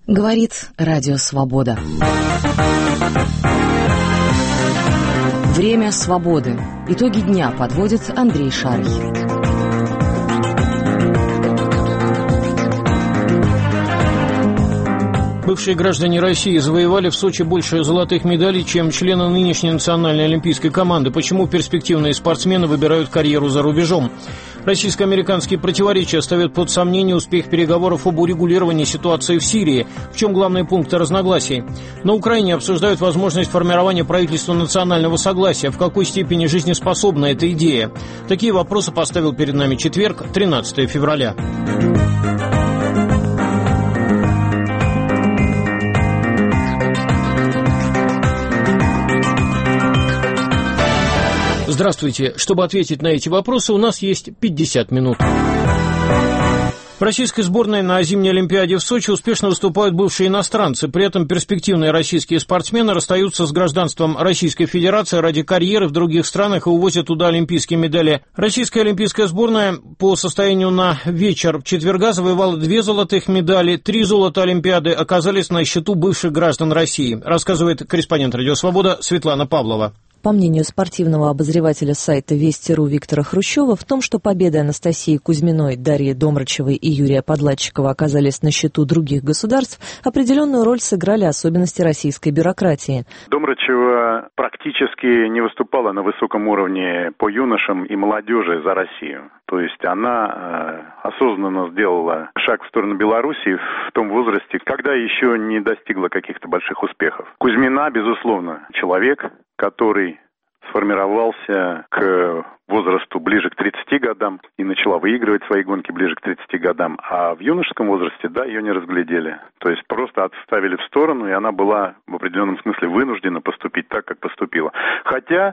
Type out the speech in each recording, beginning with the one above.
Говорит Радио Свобода. Время свободы. Итоги дня подводит Андрей Шарий. Бывшие граждане России завоевали в Сочи больше золотых медалей, чем члены нынешней национальной олимпийской команды. Почему перспективные спортсмены выбирают карьеру за рубежом? Российско-американские противоречия ставят под сомнение успех переговоров об урегулировании ситуации в Сирии. В чем главные пункты разногласий? На Украине обсуждают возможность формирования правительства национального согласия. В какой степени жизнеспособна эта идея? Такие вопросы поставил перед нами четверг, 13 февраля. Здравствуйте. Чтобы ответить на эти вопросы, у нас есть 50 минут. В российской сборной на зимней Олимпиаде в Сочи успешно выступают бывшие иностранцы. При этом перспективные российские спортсмены расстаются с гражданством Российской Федерации ради карьеры в других странах и увозят туда олимпийские медали. Российская олимпийская сборная по состоянию на вечер четверга завоевала 2 золотых медали, 3 золота Олимпиады оказались на счету бывших граждан России, рассказывает корреспондент Радио Свобода Светлана Павлова. По мнению спортивного обозревателя сайта Вести.ру Виктора Хрущева, в том, что победы Анастасии Кузьминой, Дарьи Домрачевой и Юрия Подлатчикова оказались на счету других государств, определенную роль сыграли особенности российской бюрократии. Домрачева практически не выступала на высоком уровне по юношам и молодежи за Россию. То есть она осознанно сделала шаг в сторону Белоруссии в том возрасте, когда еще не достигла каких-то больших успехов. Кузьмина, безусловно, человек, который сформировался к возрасту ближе к 30 годам и начала выигрывать свои гонки ближе к 30 годам. А в юношеском возрасте, да, ее не разглядели. То есть просто отставили в сторону, и она была в определенном смысле вынуждена поступить так, как поступила. Хотя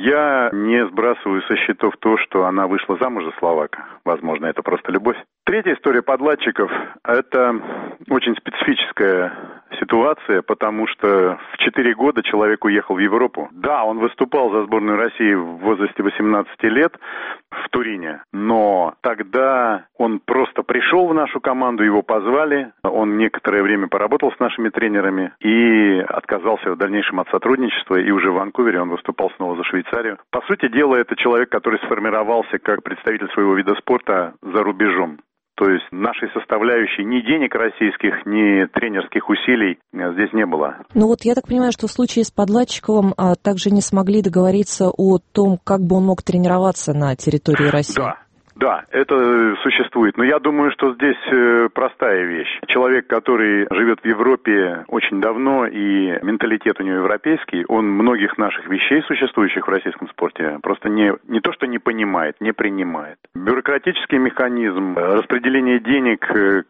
я не сбрасываю со счетов то, что она вышла замуж за словака. Возможно, это просто любовь. Третья история Подлатчиков – это очень специфическая ситуация, потому что в 4 года человек уехал в Европу. Да, он выступал за сборную России в возрасте 18 лет в Турине, но тогда он просто пришел в нашу команду, его позвали, он некоторое время поработал с нашими тренерами и отказался в дальнейшем от сотрудничества, и уже в Ванкувере он выступал снова за Швейцарию. По сути дела, это человек, который сформировался как представитель своего вида спорта за рубежом. То есть нашей составляющей ни денег российских, ни тренерских усилий здесь не было. Ну вот я так понимаю, что в случае с Подлатчиковым также не смогли договориться о том, как бы он мог тренироваться на территории России. Да, это существует. Но я думаю, что здесь простая вещь. Человек, который живет в Европе очень давно, и менталитет у него европейский, он многих наших вещей, существующих в российском спорте, просто не то что не понимает, не принимает. Бюрократический механизм, распределение денег,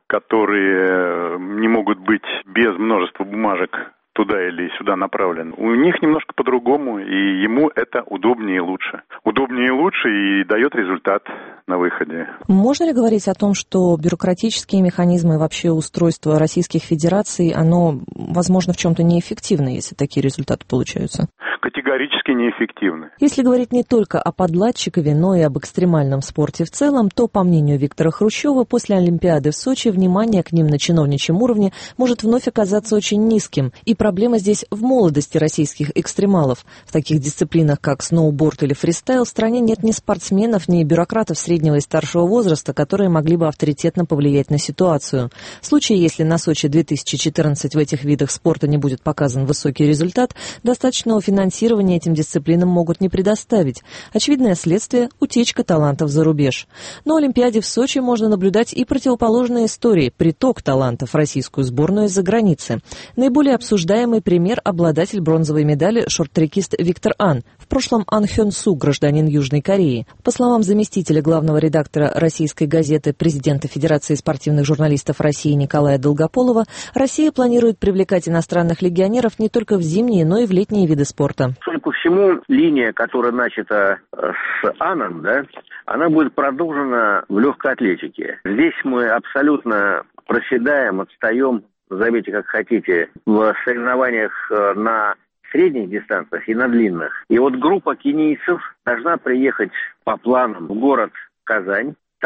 которые не могут быть без множества бумажек, туда или сюда направлен. У них немножко по-другому, и ему это удобнее и лучше. Удобнее и лучше, и дает результат на выходе. Можно ли говорить о том, что бюрократические механизмы и вообще устройство российских федераций, оно, возможно, в чем-то неэффективно, если такие результаты получаются? Категорически неэффективны. Если говорить не только о Подлатчикове, но и об экстремальном спорте в целом, то, по мнению Виктора Хрущева, после Олимпиады в Сочи внимание к ним на чиновничьем уровне может вновь оказаться очень низким. И проблема здесь в молодости российских экстремалов. В таких дисциплинах, как сноуборд или фристайл, в стране нет ни спортсменов, ни бюрократов среднего и старшего возраста, которые могли бы авторитетно повлиять на ситуацию. В случае, если на Сочи 2014 в этих видах спорта не будет показан высокий результат, достаточного финансирования этим дисциплинам могут не предоставить. Очевидное следствие – утечка талантов за рубеж. Но Олимпиаде в Сочи можно наблюдать и противоположные истории – приток талантов в российскую сборную из-за границы. Наиболее обсуждаемый пример – обладатель бронзовой медали шорт-трекист Виктор Ан. В прошлом Ан Хён Су, гражданин Южной Кореи. По словам заместителя главного редактора российской газеты, президента Федерации спортивных журналистов России Николая Долгополова, Россия планирует привлекать иностранных легионеров не только в зимние, но и в летние виды спорта. Судя по всему, линия, которая начата с Аном, она будет продолжена в легкой атлетике. Здесь мы абсолютно проседаем, отстаем, назовите как хотите, в соревнованиях на средних дистанциях и на длинных. И вот группа кенийцев должна приехать по планам в город Казань. Там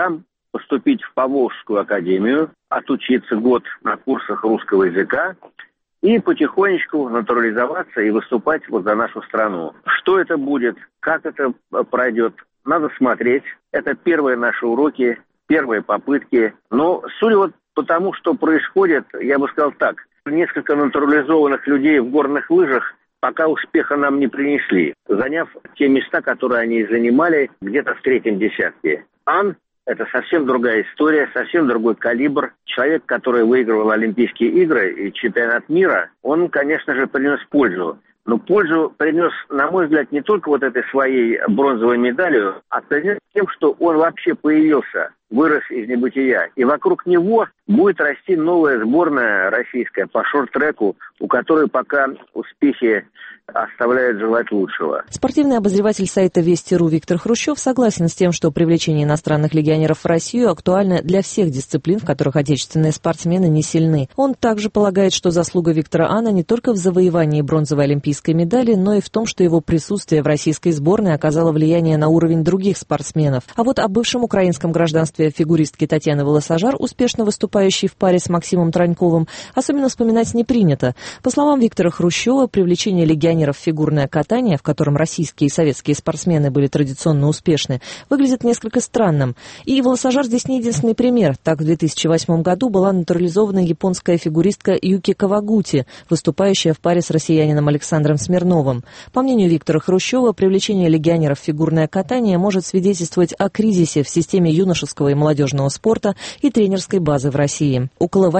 поступить в Поволжскую академию, отучиться год на курсах русского языка и потихонечку натурализоваться и выступать вот за нашу страну. Что это будет, как это пройдет, надо смотреть. Это первые наши уроки, первые попытки. Но судя вот по тому, что происходит, я бы сказал так, несколько натурализованных людей в горных лыжах пока успеха нам не принесли, заняв те места, которые они занимали где-то в третьем десятке. Ан – это совсем другая история, совсем другой калибр. Человек, который выигрывал Олимпийские игры и чемпионат мира, он, конечно же, принес пользу. Но пользу принес, на мой взгляд, не только вот этой своей бронзовой медалью, а принес тем, что он вообще появился, вырос из небытия. И вокруг него будет расти новая сборная российская по шорт-треку, у которой пока успехи оставляют желать лучшего. Спортивный обозреватель сайта Вести.ру Виктор Хрущев согласен с тем, что привлечение иностранных легионеров в Россию актуально для всех дисциплин, в которых отечественные спортсмены не сильны. Он также полагает, что заслуга Виктора Ана не только в завоевании бронзовой олимпийской медали, но и в том, что его присутствие в российской сборной оказало влияние на уровень других спортсменов. А вот о бывшем украинском гражданстве фигуристки Татьяны Волосожар, успешно выступающей в паре с Максимом Траньковым, особенно вспоминать не принято. По словам Виктора Хрущева, привлечение легионеров в фигурное катание, в котором российские и советские спортсмены были традиционно успешны, выглядит несколько странным. И Волосожар здесь не единственный пример. Так, в 2008 году была натурализована японская фигуристка Юки Кавагути, выступающая в паре с россиянином Александром Смирновым. По мнению Виктора Хрущева, привлечение легионеров в фигурное катание может свидетельствовать о кризисе в системе юношеского и молодежного спорта и тренерской базы в России. Около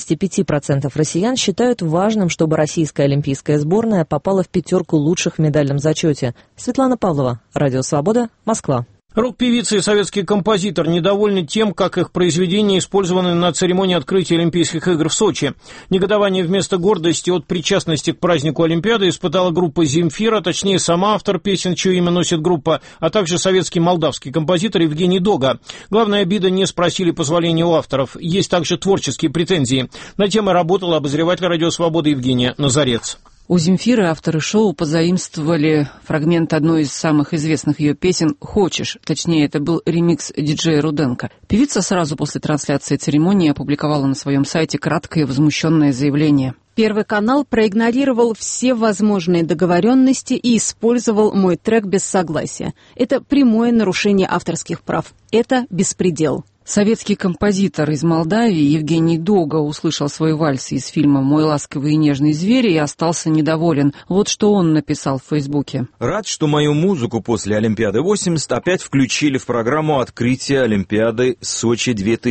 85% россиян считают важным, чтобы российская олимпийская сборная попала в пятерку лучших в медальном зачете. Светлана Павлова, Радио Свобода, Москва. Рок-певица и советский композитор недовольны тем, как их произведения использованы на церемонии открытия Олимпийских игр в Сочи. Негодование вместо гордости от причастности к празднику Олимпиады испытала группа «Земфира», точнее, сама автор песен, чье имя носит группа, а также советский молдавский композитор Евгений Дога. Главная обида — не спросили позволения у авторов. Есть также творческие претензии. На темой работал обозреватель «Радио Свобода» Евгения Назарец. У Земфиры авторы шоу позаимствовали фрагмент одной из самых известных ее песен «Хочешь». Точнее, это был ремикс диджея Руденко. Певица сразу после трансляции церемонии опубликовала на своем сайте краткое возмущенное заявление. Первый канал проигнорировал все возможные договоренности и использовал мой трек без согласия. Это прямое нарушение авторских прав. Это беспредел. Советский композитор из Молдавии Евгений Дога услышал свой вальс из фильма «Мой ласковый и нежный зверь» и остался недоволен. Вот что он написал в Фейсбуке. Рад, что мою музыку после Олимпиады 80 опять включили в программу открытия Олимпиады Сочи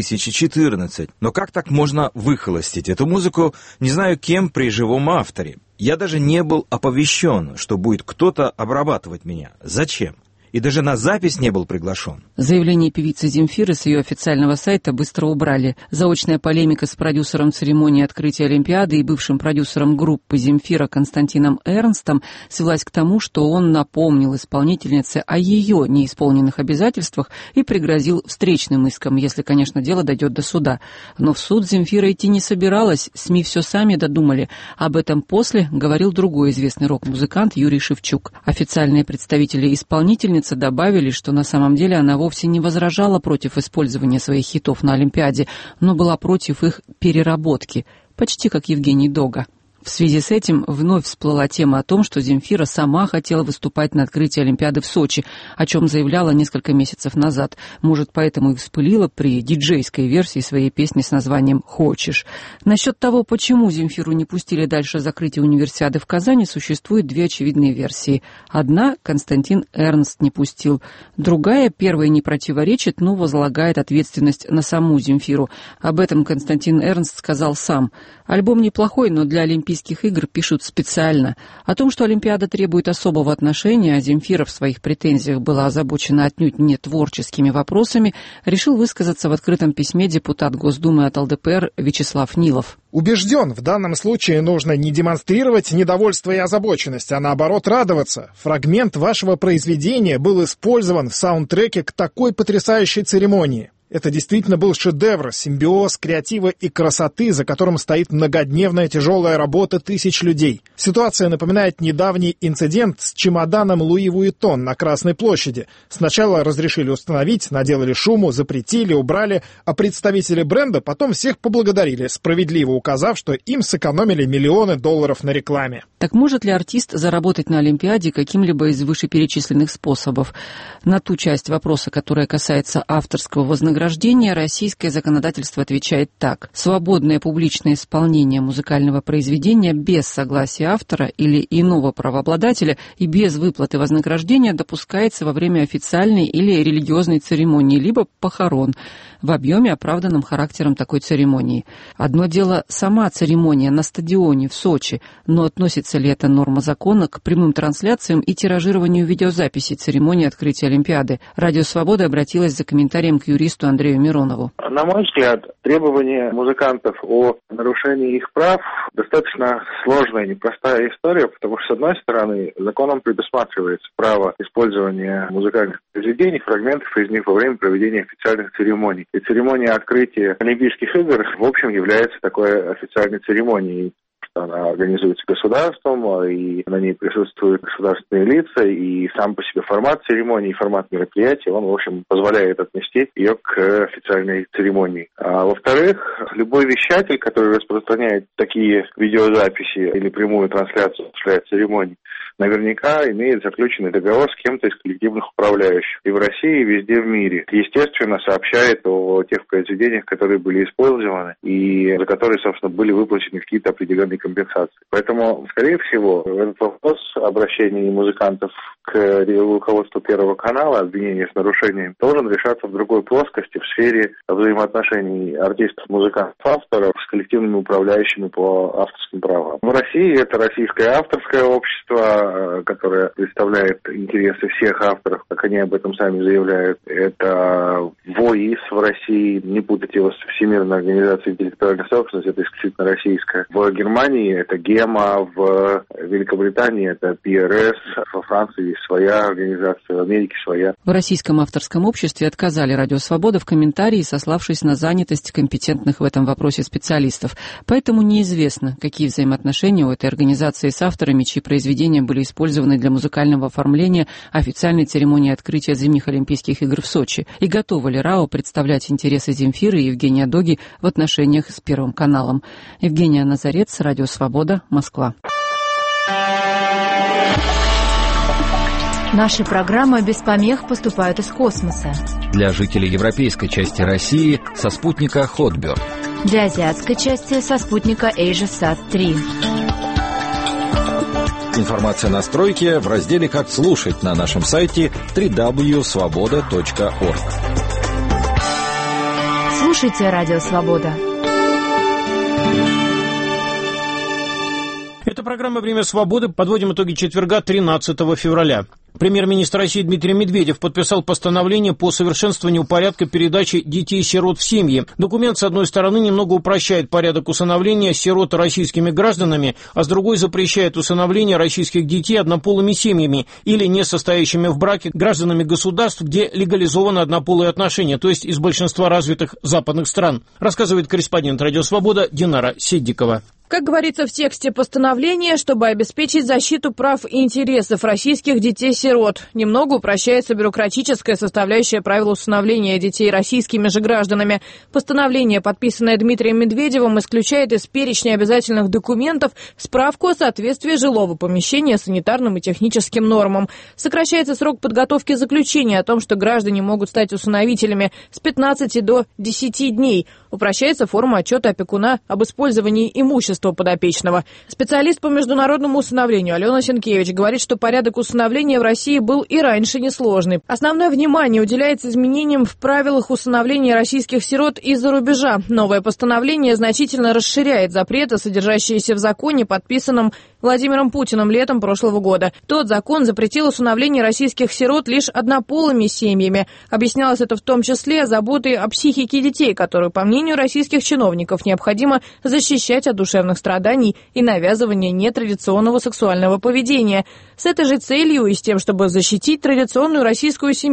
2014. Но как так можно выхолостить эту музыку, не знаю кем, при живом авторе? Я даже не был оповещен, что будет кто-то обрабатывать меня. Зачем? И даже на запись не был приглашен. Заявление певицы Земфиры с ее официального сайта быстро убрали. Заочная полемика с продюсером церемонии открытия Олимпиады и бывшим продюсером группы Земфира Константином Эрнстом свелась к тому, что он напомнил исполнительнице о ее неисполненных обязательствах и пригрозил встречным иском, если, конечно, дело дойдет до суда. Но в суд Земфира идти не собиралась, СМИ все сами додумали. Об этом после говорил другой известный рок-музыкант Юрий Шевчук. Официальные представители исполнительницы добавили, что на самом деле она вовсе не возражала против использования своих хитов на Олимпиаде, но была против их переработки, почти как Евгений Дога. В связи с этим вновь всплыла тема о том, что Земфира сама хотела выступать на открытии Олимпиады в Сочи, о чем заявляла несколько месяцев назад. Может, поэтому и вспылила при диджейской версии своей песни с названием «Хочешь». Насчет того, почему Земфиру не пустили дальше закрытия универсиады в Казани, существует две очевидные версии. Одна — Константин Эрнст не пустил. Другая, первая, не противоречит, но возлагает ответственность на саму Земфиру. Об этом Константин Эрнст сказал сам. Альбом неплохой, но для Олимпийских игр пишут специально. О том, что Олимпиада требует особого отношения, а Земфира в своих претензиях была озабочена отнюдь не творческими вопросами, решил высказаться в открытом письме депутат Госдумы от ЛДПР Вячеслав Нилов. Убежден, в данном случае нужно не демонстрировать недовольство и озабоченность, а наоборот радоваться. Фрагмент вашего произведения был использован в саундтреке к такой потрясающей церемонии. Это действительно был шедевр, симбиоз креатива и красоты, за которым стоит многодневная тяжелая работа тысяч людей. Ситуация напоминает недавний инцидент с чемоданом Луи Вуиттон на Красной площади. Сначала разрешили установить, наделали шуму, запретили, убрали, а представители бренда потом всех поблагодарили, справедливо указав, что им сэкономили миллионы долларов на рекламе. Так может ли артист заработать на Олимпиаде каким-либо из вышеперечисленных способов? На ту часть вопроса, которая касается авторского вознаграждения, российское законодательство отвечает так. Свободное публичное исполнение музыкального произведения без согласия автора или иного правообладателя и без выплаты вознаграждения допускается во время официальной или религиозной церемонии, либо похорон, в объеме, оправданном характером такой церемонии. Одно дело сама церемония на стадионе в Сочи, но относится ли эта норма закона к прямым трансляциям и тиражированию видеозаписи церемонии открытия Олимпиады? Радио «Свобода» обратилась за комментарием к юристу Андрею Миронову. На мой взгляд, требования музыкантов о нарушении их прав достаточно сложная, непростая история, потому что, с одной стороны, законом предусматривается право использования музыкальных произведений, фрагментов из них во время проведения официальных церемоний. И церемония открытия Олимпийских игр, в общем, является такой официальной церемонией. Она организуется государством, и на ней присутствуют государственные лица, и сам по себе формат церемонии, формат мероприятия, он, в общем, позволяет отнести ее к официальной церемонии. А во-вторых, любой вещатель, который распространяет такие видеозаписи или прямую трансляцию церемонии, наверняка имеет заключенный договор с кем-то из коллективных управляющих. И в России, и везде в мире. Естественно, сообщает о тех произведениях, которые были использованы, и за которые, собственно, были выплачены какие-то определенные компенсации. Поэтому, скорее всего, этот вопрос обращения музыкантов к руководству Первого канала, обвинения в нарушении, должен решаться в другой плоскости, в сфере взаимоотношений артистов, музыкантов, авторов с коллективными управляющими по авторским правам. В России это Российское авторское общество, которое представляет интересы всех авторов, как они об этом сами заявляют. Это ВОИС в России, не путать его с Всемирной организацией интеллектуальной собственности, это исключительно российское. В Германии это ГЕМА, в Великобритании это ПРС, во Франции есть своя организация, в Америке своя. В Российском авторском обществе отказали Радио «Свобода» в комментарии, сославшись на занятость компетентных в этом вопросе специалистов. Поэтому неизвестно, какие взаимоотношения у этой организации с авторами, чьи произведения были использованы для музыкального оформления официальной церемонии открытия зимних Олимпийских игр в Сочи. И готова ли РАО представлять интересы Земфиры и Евгения Доги в отношениях с Первым каналом? Евгения Назарец, Радио «Свобода», Москва. Наши программы без помех поступают из космоса. Для жителей европейской части России со спутника Hotbird. Для азиатской части со спутника AsiaSat-3. Информация на настройки в разделе «Как слушать» на нашем сайте www.svoboda.org. Слушайте Радио «Свобода». Это программа «Время свободы». Подводим итоги четверга, 13 февраля. Премьер-министр России Дмитрий Медведев подписал постановление по совершенствованию порядка передачи детей-сирот в семьи. Документ, с одной стороны, немного упрощает порядок усыновления сирот российскими гражданами, а с другой запрещает усыновление российских детей однополыми семьями или не состоящими в браке гражданами государств, где легализованы однополые отношения, то есть из большинства развитых западных стран, рассказывает корреспондент «Радио Свобода» Динара Сиддикова. Как говорится в тексте постановления, чтобы обеспечить защиту прав и интересов российских детей-сирот, немного упрощается бюрократическая составляющая правил усыновления детей российскими же гражданами. Постановление, подписанное Дмитрием Медведевым, исключает из перечня обязательных документов справку о соответствии жилого помещения санитарным и техническим нормам. Сокращается срок подготовки заключения о том, что граждане могут стать усыновителями с 15 до 10 дней. Упрощается форма отчета опекуна об использовании имущества подопечного. Специалист по международному усыновлению Алена Сенкевич говорит, что порядок усыновления в России был и раньше несложный. Основное внимание уделяется изменениям в правилах усыновления российских сирот из-за рубежа. Новое постановление значительно расширяет запреты, содержащиеся в законе, подписанном Владимиром Путиным летом прошлого года. Тот закон запретил усыновление российских сирот лишь однополыми семьями. Объяснялось это в том числе заботой о психике детей, которую, по мнению российских чиновников, необходимо защищать от душевных страданий и навязывания нетрадиционного сексуального поведения. С этой же целью и с тем, чтобы защитить традиционную российскую семью,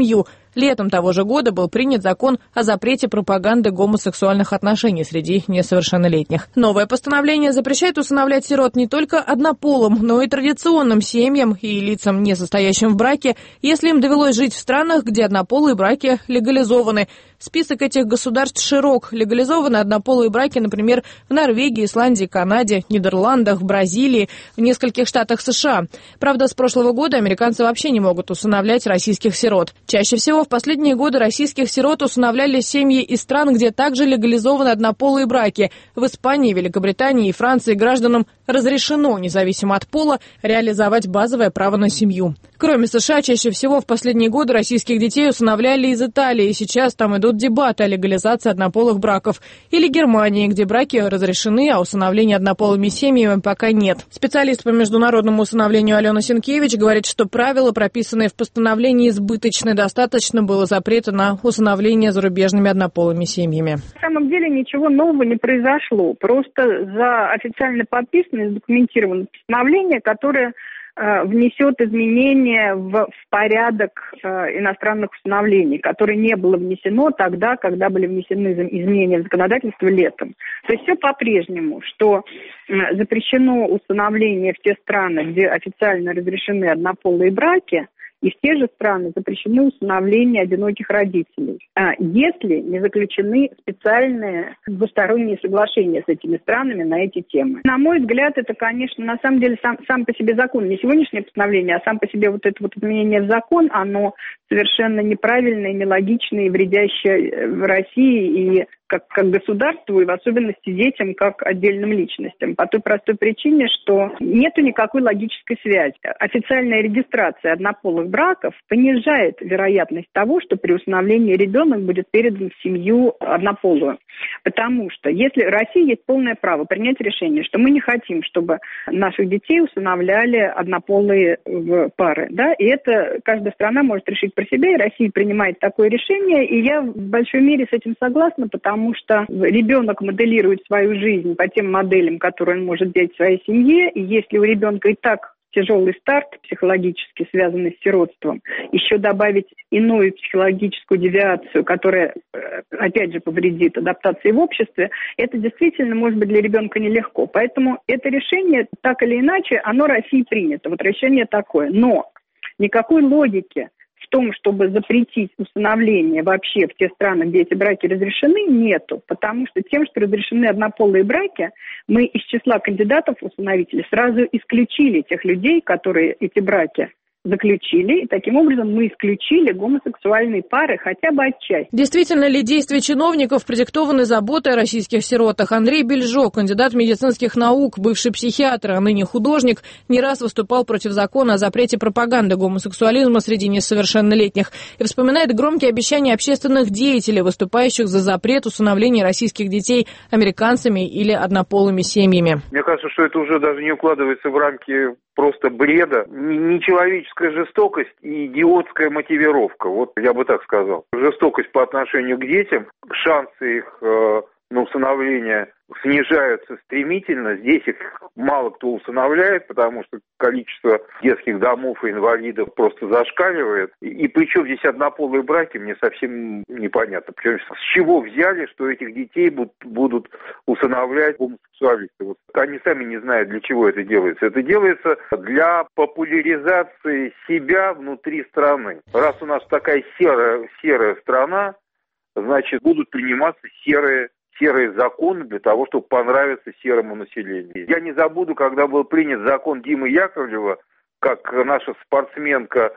Летом того же года был принят закон о запрете пропаганды гомосексуальных отношений среди несовершеннолетних. Новое постановление запрещает усыновлять сирот не только однополым, но и традиционным семьям и лицам, не состоящим в браке, если им довелось жить в странах, где однополые браки легализованы. Список этих государств широк. Легализованы однополые браки, например, в Норвегии, Исландии, Канаде, Нидерландах, Бразилии, в нескольких штатах США. Правда, с прошлого года американцы вообще не могут усыновлять российских сирот. Чаще всего в последние годы российских сирот усыновляли семьи из стран, где также легализованы однополые браки. В Испании, Великобритании и Франции гражданам разрешено, независимо от пола, реализовать базовое право на семью. Кроме США, чаще всего в последние годы российских детей усыновляли из Италии, и сейчас там идут дебаты о легализации однополых браков. Или Германии, где браки разрешены, а усыновления однополыми семьями пока нет. Специалист по международному усыновлению Алена Сенкевич говорит, что правила, прописанные в постановлении, избыточны. Достаточно было запрета на усыновление зарубежными однополыми семьями. На самом деле ничего нового не произошло. Просто за официально подписанное, задокументированное постановление, которое внесет изменения в порядок иностранных усыновлений, которое не было внесено тогда, когда были внесены изменения в законодательство летом. То есть все по-прежнему, что запрещено усыновление в те страны, где официально разрешены однополые браки, и в те же страны запрещены усыновления одиноких родителей, если не заключены специальные двусторонние соглашения с этими странами на эти темы. На мой взгляд, это, конечно, на самом деле сам по себе закон, не сегодняшнее постановление, а сам по себе вот это вот изменение в закон, оно совершенно неправильное, нелогичное и вредящее в России и как государству, и в особенности детям, как отдельным личностям. По той простой причине, что нету никакой логической связи. Официальная регистрация однополых браков понижает вероятность того, что при усыновлении ребенок будет передан в семью однополую. Потому что если России есть полное право принять решение, что мы не хотим, чтобы наших детей усыновляли однополые пары, да, и это каждая страна может решить про себя, и Россия принимает такое решение, и я в большой мере с этим согласна, потому что ребенок моделирует свою жизнь по тем моделям, которые он может взять в своей семье, и если у ребенка и так тяжелый старт психологически связанный с сиротством, еще добавить иную психологическую девиацию, которая, опять же, повредит адаптации в обществе, это действительно может быть для ребенка нелегко. Поэтому это решение, так или иначе, оно России принято. Вот решение такое. Но никакой логики в том, чтобы запретить усыновление вообще в те страны, где эти браки разрешены, нету. Потому что тем, что разрешены однополые браки, мы из числа кандидатов усыновителей сразу исключили тех людей, которые эти браки заключили, и таким образом мы исключили гомосексуальные пары хотя бы отчасти. Действительно ли действия чиновников продиктованы заботой о российских сиротах? Андрей Бельжо, кандидат медицинских наук, бывший психиатр, а ныне художник, не раз выступал против закона о запрете пропаганды гомосексуализма среди несовершеннолетних и вспоминает громкие обещания общественных деятелей, выступающих за запрет усыновления российских детей американцами или однополыми семьями. Мне кажется, что это уже даже не укладывается в рамки просто бреда, нечеловеческая жестокость и идиотская мотивировка. Вот я бы так сказал. Жестокость по отношению к детям, шансы их на усыновление снижаются стремительно. Здесь их мало кто усыновляет, потому что количество детских домов и инвалидов просто зашкаливает. И причем здесь однополые браки, мне совсем непонятно. Причем с чего взяли, что этих детей будут усыновлять гомосексуалисты? Вот они сами не знают, для чего это делается. Это делается для популяризации себя внутри страны. Раз у нас такая серая страна, значит, будут приниматься серые законы для того, чтобы понравиться серому населению. Я не забуду, когда был принят закон Димы Яковлева, как наша спортсменка,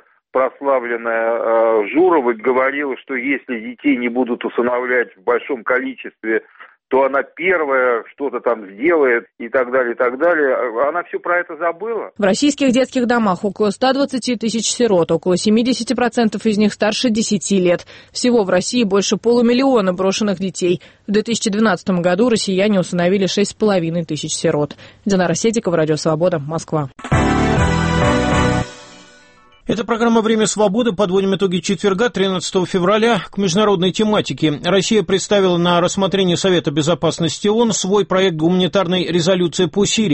прославленная Журова, говорила, что если детей не будут усыновлять в большом количестве, то она первая что-то там сделает и так далее, и так далее. Она все про это забыла. В российских детских домах около 120 тысяч сирот, около 70% из них старше 10 лет. Всего в России больше 500 000 брошенных детей. В 2012 году россияне усыновили 6,5 тысяч сирот. Динара Седикова, Радио Свобода, Москва. Это программа «Время свободы». Подводим итоги четверга, 13 февраля. К международной тематике. Россия представила на рассмотрение Совета безопасности ООН свой проект гуманитарной резолюции по Сирии.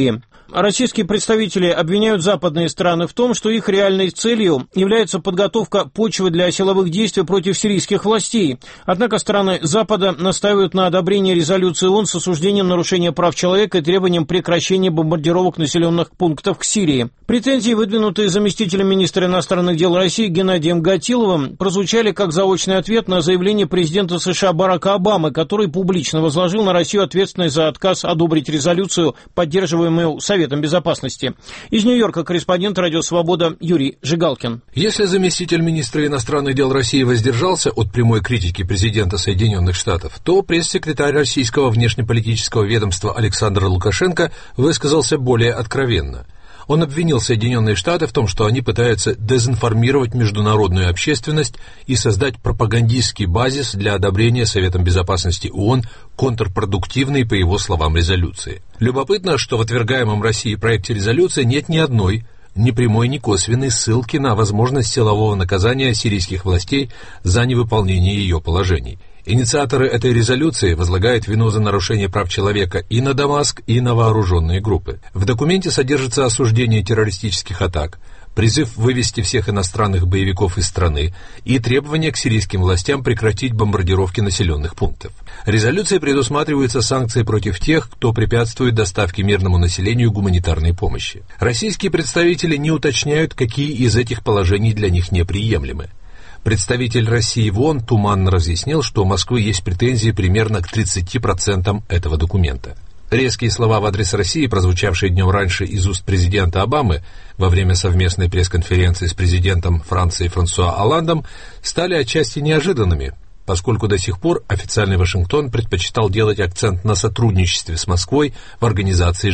Российские представители обвиняют западные страны в том, что их реальной целью является подготовка почвы для силовых действий против сирийских властей. Однако страны Запада настаивают на одобрении резолюции ООН с осуждением нарушения прав человека и требованием прекращения бомбардировок населенных пунктов к Сирии. Претензии, выдвинутые заместителем министра иностранных дел России Геннадием Гатиловым, прозвучали как заочный ответ на заявление президента США Барака Обамы, который публично возложил на Россию ответственность за отказ одобрить резолюцию, поддерживаемую Советом Безопасности. Из Нью-Йорка корреспондент «Радио Свобода» Юрий Жигалкин. Если заместитель министра иностранных дел России воздержался от прямой критики президента Соединенных Штатов, то пресс-секретарь российского внешнеполитического ведомства Александр Лукашенко высказался более откровенно. Он обвинил Соединенные Штаты в том, что они пытаются дезинформировать международную общественность и создать пропагандистский базис для одобрения Советом Безопасности ООН контрпродуктивной, по его словам, резолюции. Любопытно, что в отвергаемом Россией проекте резолюции нет ни одной, ни прямой, ни косвенной ссылки на возможность силового наказания сирийских властей за невыполнение ее положений. Инициаторы этой резолюции возлагают вину за нарушение прав человека и на Дамаск, и на вооруженные группы. В документе содержится осуждение террористических атак, призыв вывести всех иностранных боевиков из страны и требования к сирийским властям прекратить бомбардировки населенных пунктов. Резолюцией предусматриваются санкции против тех, кто препятствует доставке мирному населению гуманитарной помощи. Российские представители не уточняют, какие из этих положений для них неприемлемы. Представитель России в ООН туманно разъяснил, что у Москвы есть претензии примерно к 30% этого документа. Резкие слова в адрес России, прозвучавшие днем раньше из уст президента Обамы во время совместной пресс-конференции с президентом Франции Франсуа Олландом, стали отчасти неожиданными, поскольку до сих пор официальный Вашингтон предпочитал делать акцент на сотрудничестве с Москвой в организации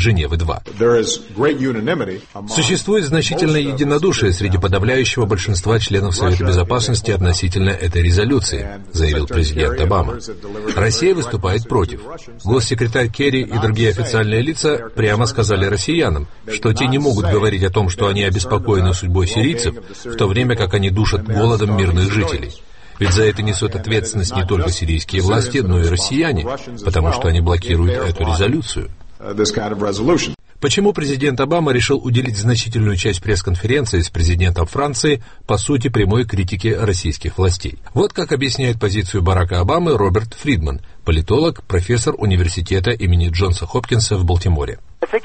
Женевы-2. Существует значительное единодушие среди подавляющего большинства членов Совета Безопасности относительно этой резолюции, заявил президент Обама. Россия выступает против. Госсекретарь Керри и другие официальные лица прямо сказали россиянам, что те не могут говорить о том, что они обеспокоены судьбой сирийцев, в то время как они душат голодом мирных жителей. Ведь за это несут ответственность не только сирийские власти, но и россияне, потому что они блокируют эту резолюцию. Почему президент Обама решил уделить значительную часть пресс-конференции с президентом Франции, по сути, прямой критике российских властей? Вот как объясняет позицию Барака Обамы Роберт Фридман, политолог, профессор университета имени Джонса Хопкинса в Балтиморе.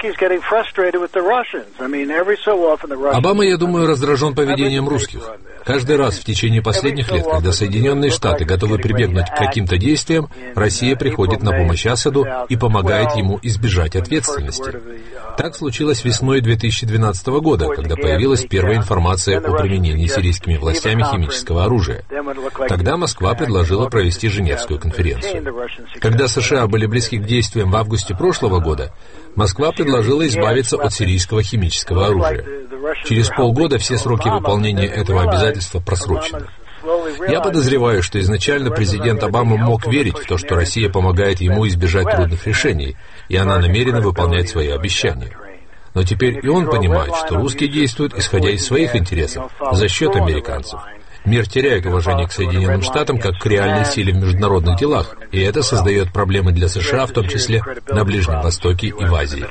Обама, я думаю, раздражен поведением русских. Каждый раз в течение последних лет, когда Соединенные Штаты готовы прибегнуть к каким-то действиям, Россия приходит на помощь Асаду и помогает ему избежать ответственности. Так случилось весной 2012 года, когда появилась первая информация о применении сирийскими властями химического оружия. Тогда Москва предложила провести Женевскую конференцию. Когда США были близки к действиям в августе прошлого года, Москва предложила избавиться от сирийского химического оружия. Через полгода все сроки выполнения этого обязательства просрочены. Я подозреваю, что изначально президент Обама мог верить в то, что Россия помогает ему избежать трудных решений, и она намерена выполнять свои обещания. Но теперь и он понимает, что русские действуют, исходя из своих интересов, за счет американцев. Мир теряет уважение к Соединенным Штатам как к реальной силе в международных делах, и это создает проблемы для США, в том числе на Ближнем Востоке и в Азии.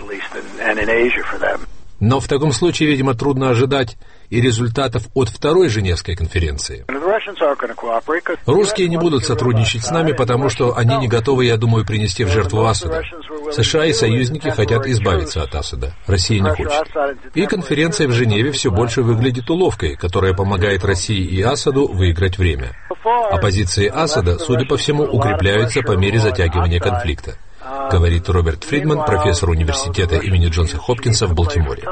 Но в таком случае, видимо, трудно ожидать и результатов от второй Женевской конференции. Русские не будут сотрудничать с нами, потому что они не готовы, я думаю, принести в жертву Асада. США и союзники хотят избавиться от Асада. Россия не хочет. И конференция в Женеве все больше выглядит уловкой, которая помогает России и Асаду выиграть время. А позиции Асада, судя по всему, укрепляются по мере затягивания конфликта, говорит Роберт Фридман, профессор университета имени Джонса Хопкинса в Балтиморе.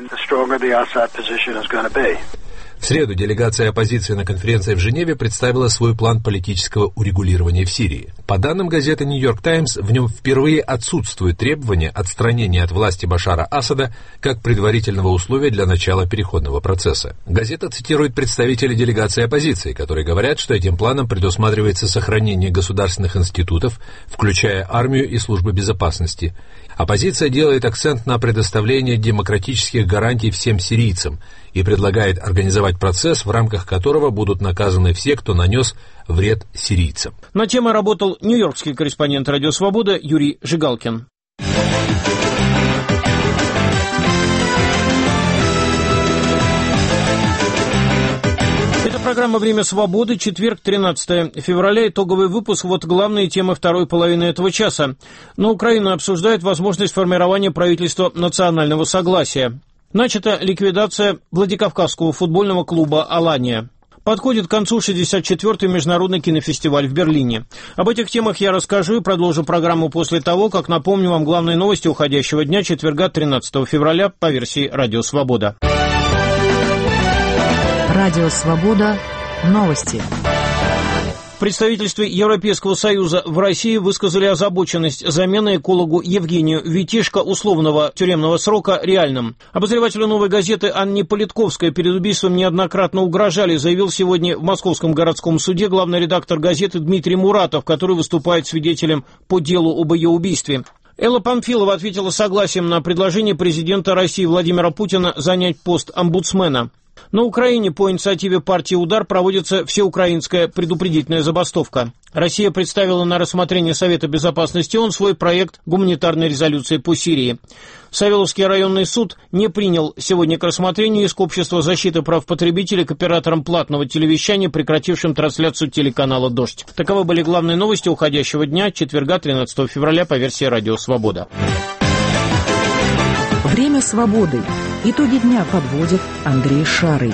В среду делегация оппозиции на конференции в Женеве представила свой план политического урегулирования в Сирии. По данным газеты «Нью-Йорк Таймс», в нем впервые отсутствует требование отстранения от власти Башара Асада как предварительного условия для начала переходного процесса. Газета цитирует представителей делегации оппозиции, которые говорят, что этим планом предусматривается сохранение государственных институтов, включая армию и службы безопасности. Оппозиция делает акцент на предоставлении демократических гарантий всем сирийцам и предлагает организовать процесс, в рамках которого будут наказаны все, кто нанес вред сирийцам. На тему работал нью-йоркский корреспондент «Радио Свобода» Юрий Жигалкин. программа «Время свободы», четверг, 13 февраля, итоговый выпуск. Вот главные темы второй половины этого часа. На Украине обсуждают возможность формирования правительства национального согласия. Начата ликвидация Владикавказского футбольного клуба «Алания». Подходит к концу 64-й международный кинофестиваль в Берлине. Об этих темах я расскажу и продолжу программу после того, как напомню вам главные новости уходящего дня, четверга, 13 февраля, по версии «Радио Свобода». Радио Свобода. Новости. В представительстве Европейского Союза в России высказали озабоченность замены экологу Евгению Витишко условного тюремного срока реальным. Обозревателю «Новой газеты» Анне Политковской перед убийством неоднократно угрожали, заявил сегодня в Московском городском суде главный редактор газеты Дмитрий Муратов, который выступает свидетелем по делу об ее убийстве. Элла Памфилова ответила согласием на предложение президента России Владимира Путина занять пост омбудсмена. На Украине по инициативе партии «Удар» проводится всеукраинская предупредительная забастовка. Россия представила на рассмотрение Совета Безопасности ООН свой проект гуманитарной резолюции по Сирии. Савеловский районный суд не принял сегодня к рассмотрению иск Общества защиты прав потребителей к операторам платного телевещания, прекратившим трансляцию телеканала «Дождь». Таковы были главные новости уходящего дня, четверга, 13 февраля, по версии «Радио Свобода». Время свободы. Итоги дня подводит Андрей Шарый.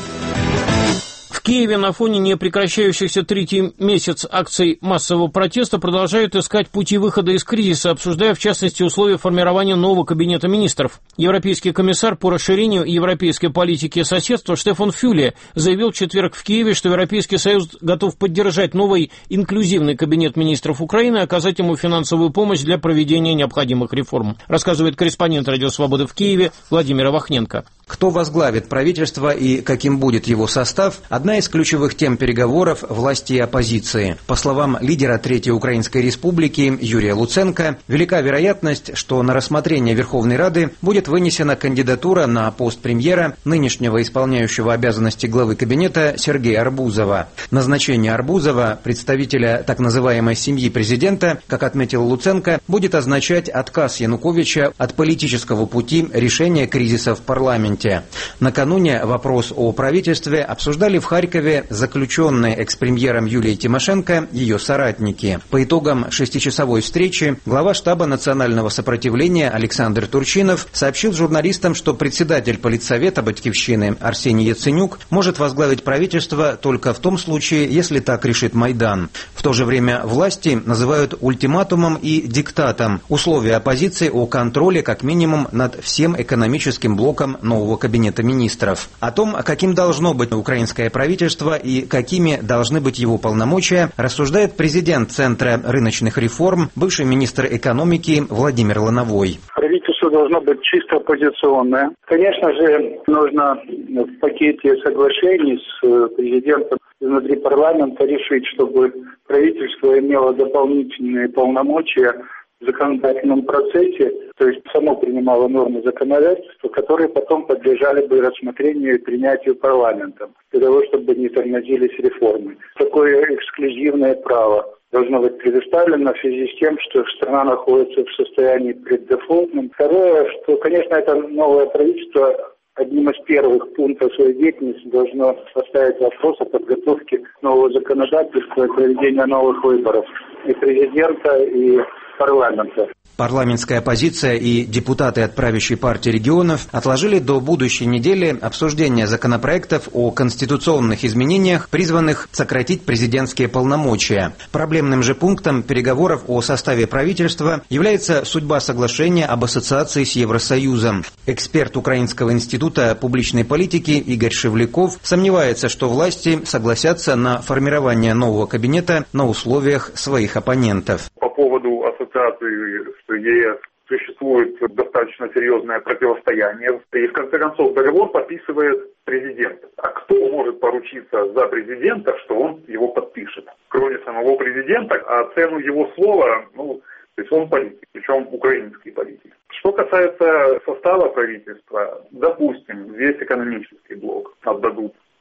В Киеве на фоне непрекращающихся третий месяц акций массового протеста продолжают искать пути выхода из кризиса, обсуждая в частности условия формирования нового кабинета министров. Европейский комиссар по расширению европейской политики и соседства Штефан Фюле заявил в четверг в Киеве, что Европейский Союз готов поддержать новый инклюзивный кабинет министров Украины и оказать ему финансовую помощь для проведения необходимых реформ, рассказывает корреспондент «Радио Свободы» в Киеве Владимир Авахненко. Кто возглавит правительство и каким будет его состав – одна из ключевых тем переговоров власти и оппозиции. По словам лидера Третьей Украинской Республики Юрия Луценко, велика вероятность, что на рассмотрение Верховной Рады будет вынесена кандидатура на пост премьера нынешнего исполняющего обязанности главы кабинета Сергея Арбузова. Назначение Арбузова, представителя так называемой семьи президента, как отметил Луценко, будет означать отказ Януковича от политического пути решения кризиса в парламенте. Накануне вопрос о правительстве обсуждали в Харькове заключенные экс-премьером Юлией Тимошенко ее соратники. По итогам 6-часовой встречи глава штаба национального сопротивления Александр Турчинов сообщил журналистам, что председатель Политсовета Батькивщины Арсений Яценюк может возглавить правительство только в том случае, если так решит Майдан. В то же время власти называют ультиматумом и диктатом условия оппозиции о контроле как минимум над всем экономическим блоком нового кабинета министров. О том, каким должно быть украинское правительство и какими должны быть его полномочия, рассуждает президент Центра рыночных реформ, бывший министр экономики Владимир Лановой. Правительство должно быть чисто оппозиционное. Конечно же, нужно в пакете соглашений с президентом внутри парламента решить, чтобы правительство имело дополнительные полномочия в законодательном процессе, то есть само принимало нормы законодательства, которые потом подлежали бы рассмотрению и принятию парламентом, для того, чтобы не тормозились реформы. Такое эксклюзивное право должно быть предоставлено в связи с тем, что страна находится в состоянии преддефолтном. Второе, что, конечно, это новое правительство одним из первых пунктов своей деятельности должно поставить вопрос о подготовке нового законодательства и проведения новых выборов и президента, и парламента. Парламентская оппозиция и депутаты от правящей партии регионов отложили до будущей недели обсуждение законопроектов о конституционных изменениях, призванных сократить президентские полномочия. Проблемным же пунктом переговоров о составе правительства является судьба соглашения об ассоциации с Евросоюзом. Эксперт Украинского института публичной политики Игорь Шевляков сомневается, что власти согласятся на формирование нового кабинета на условиях своих оппонентов. По поводу ассоциации с ЕС существует достаточно серьезное противостояние. И в конце концов договор подписывает президент. А кто может поручиться за президента, что он его подпишет? Кроме самого президента, а цену его слова, то есть он политик, причем украинский политик. Что касается состава правительства, допустим, весь экономический блок отдадут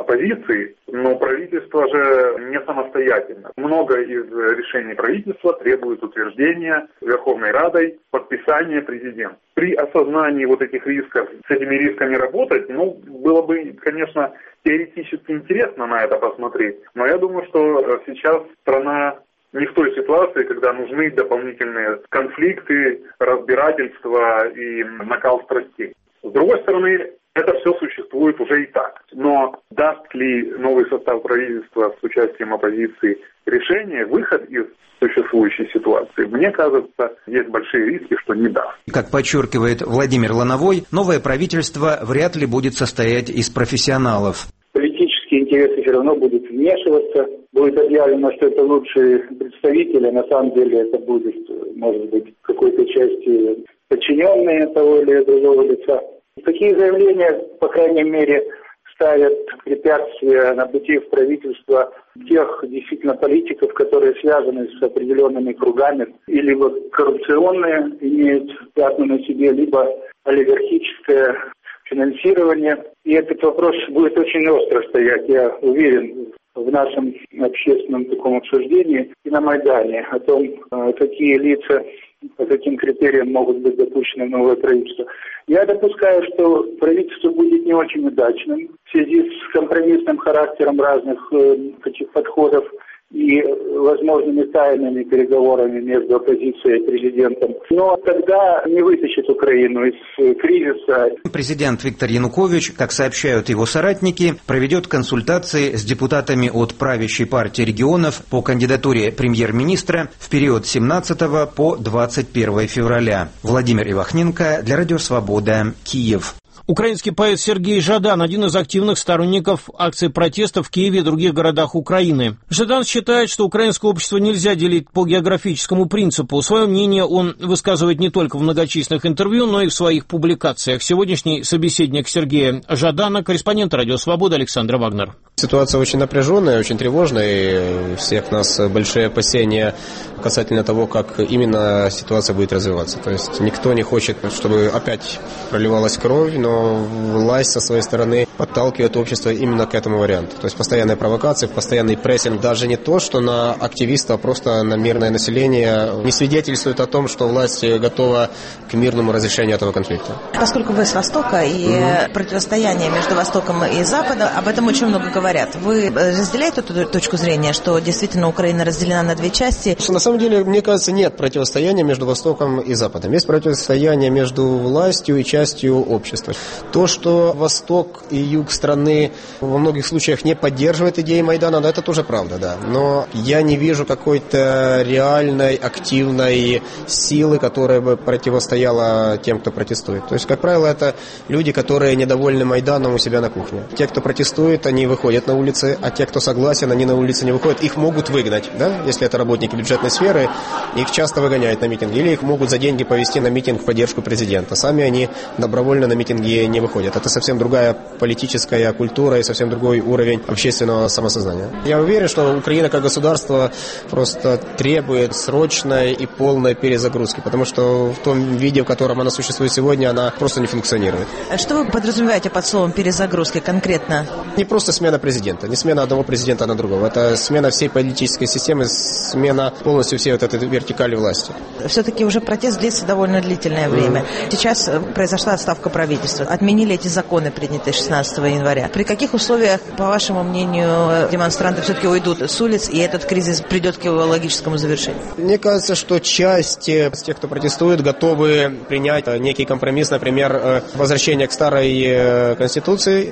оппозиции, но правительство же не самостоятельно. Много из решений правительства требует утверждения Верховной Радой, подписания президента. При осознании вот этих рисков, с этими рисками работать, было бы, конечно, теоретически интересно на это посмотреть. Но я думаю, что сейчас страна не в той ситуации, когда нужны дополнительные конфликты, разбирательства и накал страстей. С другой стороны, это все существует уже и так. Но даст ли новый состав правительства с участием оппозиции решение, выход из существующей ситуации? Мне кажется, есть большие риски, что не даст. Как подчеркивает Владимир Лановой, новое правительство вряд ли будет состоять из профессионалов. Политические интересы все равно будут вмешиваться. Будет объявлено, что это лучшие представители, на самом деле это будет, может быть, в какой-то части подчиненные того или другого лица. Такие заявления, по крайней мере, ставят препятствия на пути в правительство тех действительно политиков, которые связаны с определенными кругами, и либо коррупционные имеют пятна на себе, либо олигархическое финансирование. И этот вопрос будет очень остро стоять, я уверен, в нашем общественном таком обсуждении и на Майдане о том, какие лица по каким критериям могут быть допущены в новое правительство. Я допускаю, что правительство будет не очень удачным в связи с компромиссным характером разных таких подходов и возможными тайными переговорами между оппозицией и президентом. Но тогда не вытащит Украину из кризиса. Президент Виктор Янукович, как сообщают его соратники, проведет консультации с депутатами от правящей партии регионов по кандидатуре премьер-министра в период с 17 по 21 февраля. Владимир Ивахненко для Радио Свобода, Киев. Украинский поэт Сергей Жадан – один из активных сторонников акций протеста в Киеве и других городах Украины. Жадан считает, что украинское общество нельзя делить по географическому принципу. Свое мнение он высказывает не только в многочисленных интервью, но и в своих публикациях. Сегодняшний собеседник Сергея Жадана – корреспондент Радио Свобода Александр Вагнер. Ситуация очень напряженная, очень тревожная, и у всех нас большие опасения касательно того, как именно ситуация будет развиваться. То есть никто не хочет, чтобы опять проливалась кровь, но власть со своей стороны подталкивает общество именно к этому варианту. То есть постоянные провокации, постоянный прессинг, даже не то, что на активистов, а просто на мирное население, не свидетельствует о том, что власть готова к мирному разрешению этого конфликта. Поскольку вы с Востока и противостояние между Востоком и Западом, об этом очень много говорят. Вы разделяете эту точку зрения, что действительно Украина разделена на две части? На самом деле, мне кажется, нет противостояния между Востоком и Западом. Есть противостояние между властью и частью общества. То, что Восток и Юг страны во многих случаях не поддерживают идеи Майдана, это тоже правда, да. Но я не вижу какой-то реальной, активной силы, которая бы противостояла тем, кто протестует. То есть, как правило, это люди, которые недовольны Майданом у себя на кухне. Те, кто протестует, они выходят на улицы, а те, кто согласен, они на улице не выходят. Их могут выгнать, да, если это работники бюджетной сферы, их часто выгоняют на митинги. Или их могут за деньги повести на митинг в поддержку президента. Сами они добровольно на митинги не выходят. Это совсем другая политическая культура и совсем другой уровень общественного самосознания. Я уверен, что Украина как государство просто требует срочной и полной перезагрузки, потому что в том виде, в котором она существует сегодня, она просто не функционирует. Что вы подразумеваете под словом перезагрузки конкретно? Не просто смена президента, не смена одного президента на другого. Это смена всей политической системы, смена полностью всей вот этой вертикали власти. Все-таки уже протест длится довольно длительное время. Сейчас произошла отставка правительства. Отменили эти законы, принятые 16 января. При каких условиях, по вашему мнению, демонстранты все-таки уйдут с улиц, и этот кризис придет к его логическому завершению? Мне кажется, что часть из тех, кто протестует, готовы принять некий компромисс, например, возвращение к старой Конституции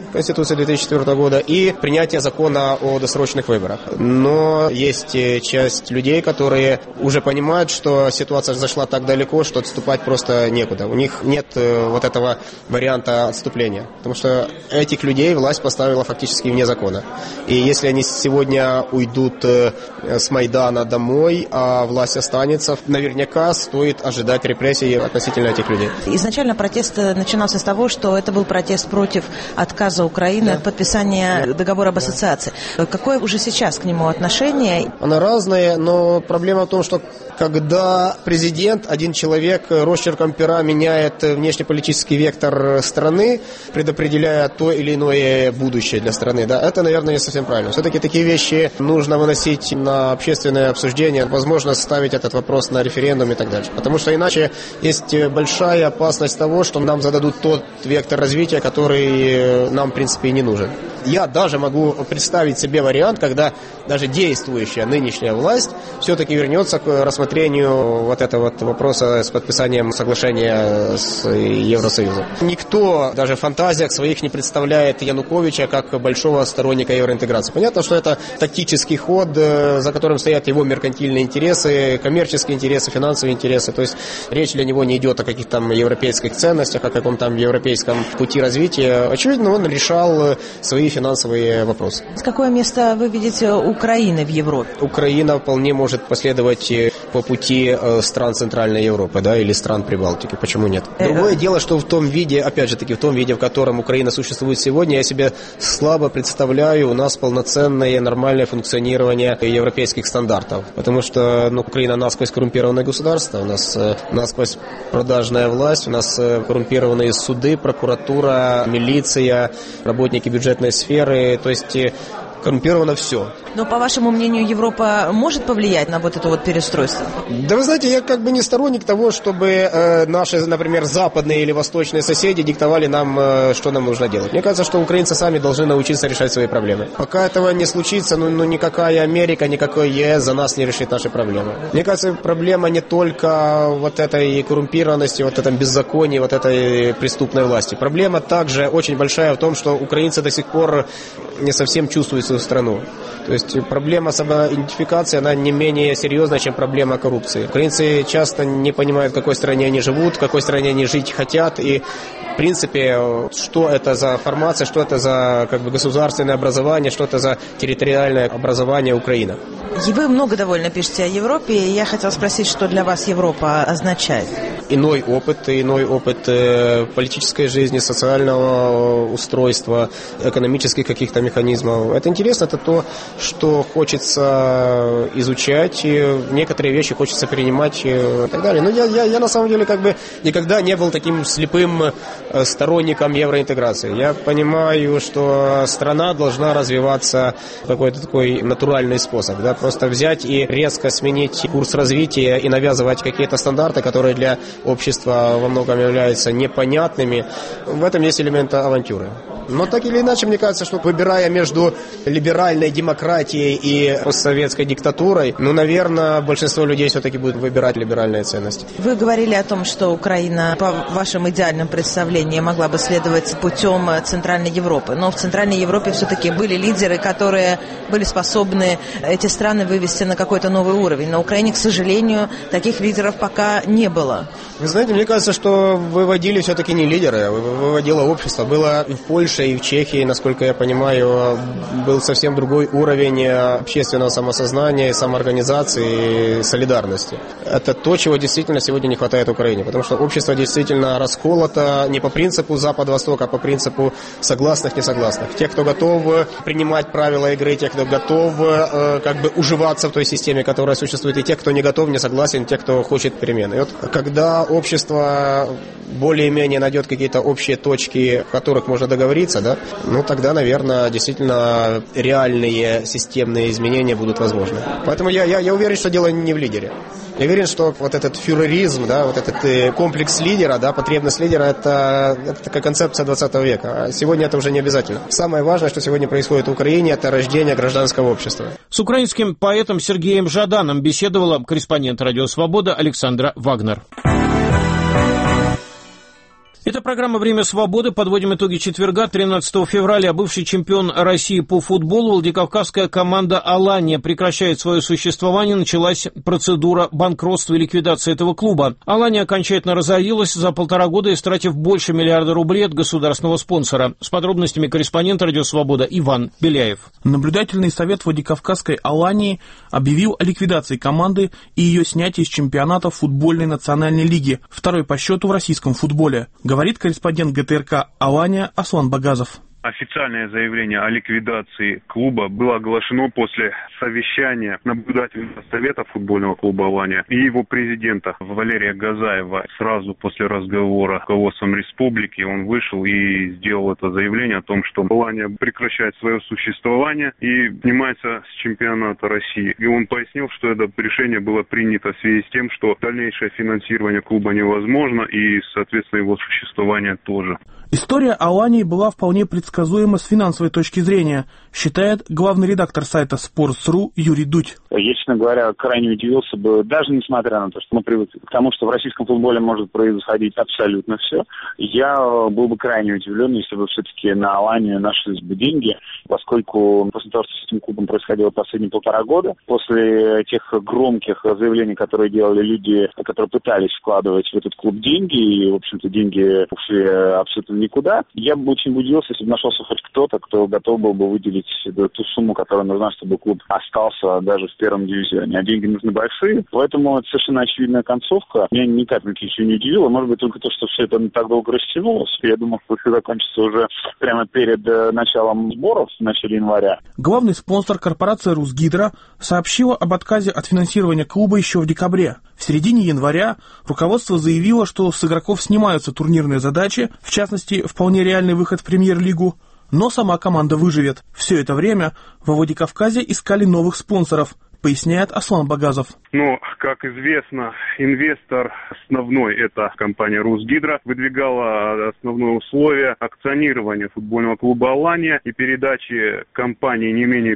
2004 года и принятие закона о досрочных выборах. Но есть часть людей, которые уже понимают, что ситуация зашла так далеко, что отступать просто некуда. У них нет вот этого варианта отступления, потому что этих людей власть поставила фактически вне закона. И если они сегодня уйдут с Майдана домой, а власть останется, наверняка стоит ожидать репрессий относительно этих людей. Изначально протест начинался с того, что это был протест против отказа Украины от подписания договора об ассоциации. Какое уже сейчас к нему отношение? Оно разное, но проблема в том, что когда президент, один человек, росчерком пера меняет внешнеполитический вектор страны, предопределяя то или иное будущее для страны, да, это, наверное, не совсем правильно. Все-таки такие вещи нужно выносить на общественное обсуждение, возможно, ставить этот вопрос на референдум и так дальше. Потому что иначе есть большая опасность того, что нам зададут тот вектор развития, который нам, в принципе, и не нужен. Я даже могу представить себе вариант, когда даже действующая нынешняя власть все-таки вернется к рассмотрению вот этого вот вопроса с подписанием соглашения с Евросоюзом. Никто даже в фантазиях своих не представляет Януковича как большого сторонника евроинтеграции. Понятно, что это тактический ход, за которым стоят его меркантильные интересы, коммерческие интересы, финансовые интересы. То есть речь для него не идет о каких-то там европейских ценностях, о каком-то там европейском пути развития. Очевидно, он решал свои финансовые вопросы. Какое место вы видите Украины в Европе? Украина вполне может последовать по пути стран Центральной Европы, да, или стран Прибалтики. Почему нет? Другое дело, что в том виде, опять же таки, в том виде, в котором Украина существует сегодня, я себе слабо представляю у нас полноценное нормальное функционирование европейских стандартов. Потому что Украина насквозь коррумпированное государство, у нас насквозь продажная власть, у нас коррумпированные суды, прокуратура, милиция, работники бюджетной сферы, то есть коррумпировано все. Но, по вашему мнению, Европа может повлиять на вот это вот переустройство? Да вы знаете, я как бы не сторонник того, чтобы наши, например, западные или восточные соседи диктовали нам, что нам нужно делать. Мне кажется, что украинцы сами должны научиться решать свои проблемы. Пока этого не случится, никакая Америка, никакой ЕС за нас не решит наши проблемы. Мне кажется, проблема не только вот этой коррумпированности, вот этом беззаконии, вот этой преступной власти. Проблема также очень большая в том, что украинцы до сих пор не совсем чувствуют свою страну. То есть проблема самоидентификации, она не менее серьезная, чем проблема коррупции. Украинцы часто не понимают, в какой стране они живут, в какой стране они жить хотят, и в принципе, что это за формация, что это за государственное образование, что это за территориальное образование Украины. И вы много довольно пишете о Европе, и я хотела спросить, что для вас Европа означает? Иной опыт политической жизни, социального устройства, экономических каких-то механизмов. Это интересно, это то, что хочется изучать, некоторые вещи хочется перенимать и так далее. Но я на самом деле никогда не был таким слепым сторонником евроинтеграции. Я понимаю, что страна должна развиваться в какой-то такой натуральный способ, да, просто взять и резко сменить курс развития и навязывать какие-то стандарты, которые для общества во многом являются непонятными. В этом есть элемент авантюры. Но так или иначе, мне кажется, что выбирая между либеральной демократией и постсоветской диктатурой, наверное, большинство людей все-таки будет выбирать либеральные ценности. Вы говорили о том, что Украина, по вашим идеальным представлениям, могла бы следовать путем Центральной Европы. Но в Центральной Европе все-таки были лидеры, которые были способны эти страны вывести на какой-то новый уровень. На Украине, к сожалению, таких лидеров пока не было. Вы знаете, мне кажется, что выводили все-таки не лидеры, а выводило общество. Было и в Польше, и в Чехии, насколько я понимаю, был совсем другой уровень общественного самосознания, самоорганизации и солидарности. Это то, чего действительно сегодня не хватает Украине, потому что общество действительно расколото не по принципу Запад-Восток, а по принципу согласных-несогласных. Те, кто готов принимать правила игры, те, кто готов уживаться в той системе, которая существует, и те, кто не готов, не согласен, те, кто хочет перемен. И вот когда общество более-менее найдет какие-то общие точки, в которых можно договориться, да, тогда, наверное, действительно реальные системные изменения будут возможны. Поэтому я уверен, что дело не в лидере. Я уверен, что вот этот фюреризм, да, вот этот комплекс лидера, да, потребность лидера, это такая концепция 20 века. А сегодня это уже не обязательно. Самое важное, что сегодня происходит в Украине, это рождение гражданского общества. С украинским поэтом Сергеем Жаданом беседовала корреспондент «Радио Свобода» Александра Вагнер. Это программа «Время свободы». Подводим итоги четверга, 13 февраля. Бывший чемпион России по футболу владикавказская команда «Алания» прекращает свое существование. Началась процедура банкротства и ликвидации этого клуба. «Алания» окончательно разорилась за 1,5 года, истратив больше $1 миллиарда от государственного спонсора. С подробностями корреспондент «Радио Свобода» Иван Беляев. Наблюдательный совет Владикавказской «Алании» объявил о ликвидации команды и ее снятии с чемпионата футбольной национальной лиги, второй по счету в российском футболе. Говорит корреспондент ГТРК «Алания» Аслан Багазов. Официальное заявление о ликвидации клуба было оглашено после совещания наблюдательного совета футбольного клуба «Алания» и его президента Валерия Газаева. Сразу после разговора с руководством республики он вышел и сделал это заявление о том, что «Алания» прекращает свое существование и снимается с чемпионата России. И он пояснил, что это решение было принято в связи с тем, что дальнейшее финансирование клуба невозможно и, соответственно, его существование тоже. История Алании была вполне предсказуема с финансовой точки зрения, считает главный редактор сайта Sports.ru Юрий Дудь. Я, честно говоря, крайне удивился бы, даже несмотря на то, что мы привыкли к тому, что в российском футболе может происходить абсолютно все. Я был бы крайне удивлен, если бы все-таки на Аланию нашлись бы деньги, поскольку после того, что с этим клубом происходило последние 1,5 года, после тех громких заявлений, которые делали люди, которые пытались вкладывать в этот клуб деньги, и, в общем-то, деньги ушли абсолютно никуда, я бы очень удивился, если бы нашелся хоть кто-то, кто готов был бы выделить ту сумму, которая нужна, чтобы клуб остался даже в первом дивизионе. А деньги нужны большие, поэтому это совершенно очевидная концовка. Меня ни капельки еще не удивило. Может быть, только то, что все это так долго растянулось. Я думал, что все закончится уже прямо перед началом сборов в начале января. Главный спонсор корпорация «Русгидро» сообщила об отказе от финансирования клуба еще в декабре. В середине января руководство заявило, что с игроков снимаются турнирные задачи, в частности, вполне реальный выход в премьер-лигу, но сама команда выживет. Все это время во Владикавказе искали новых спонсоров, поясняет Аслан Багазов. Но, как известно, инвестор основной, это компания «Русгидро», выдвигала основное условие акционирования футбольного клуба «Алания» и передачи компании не менее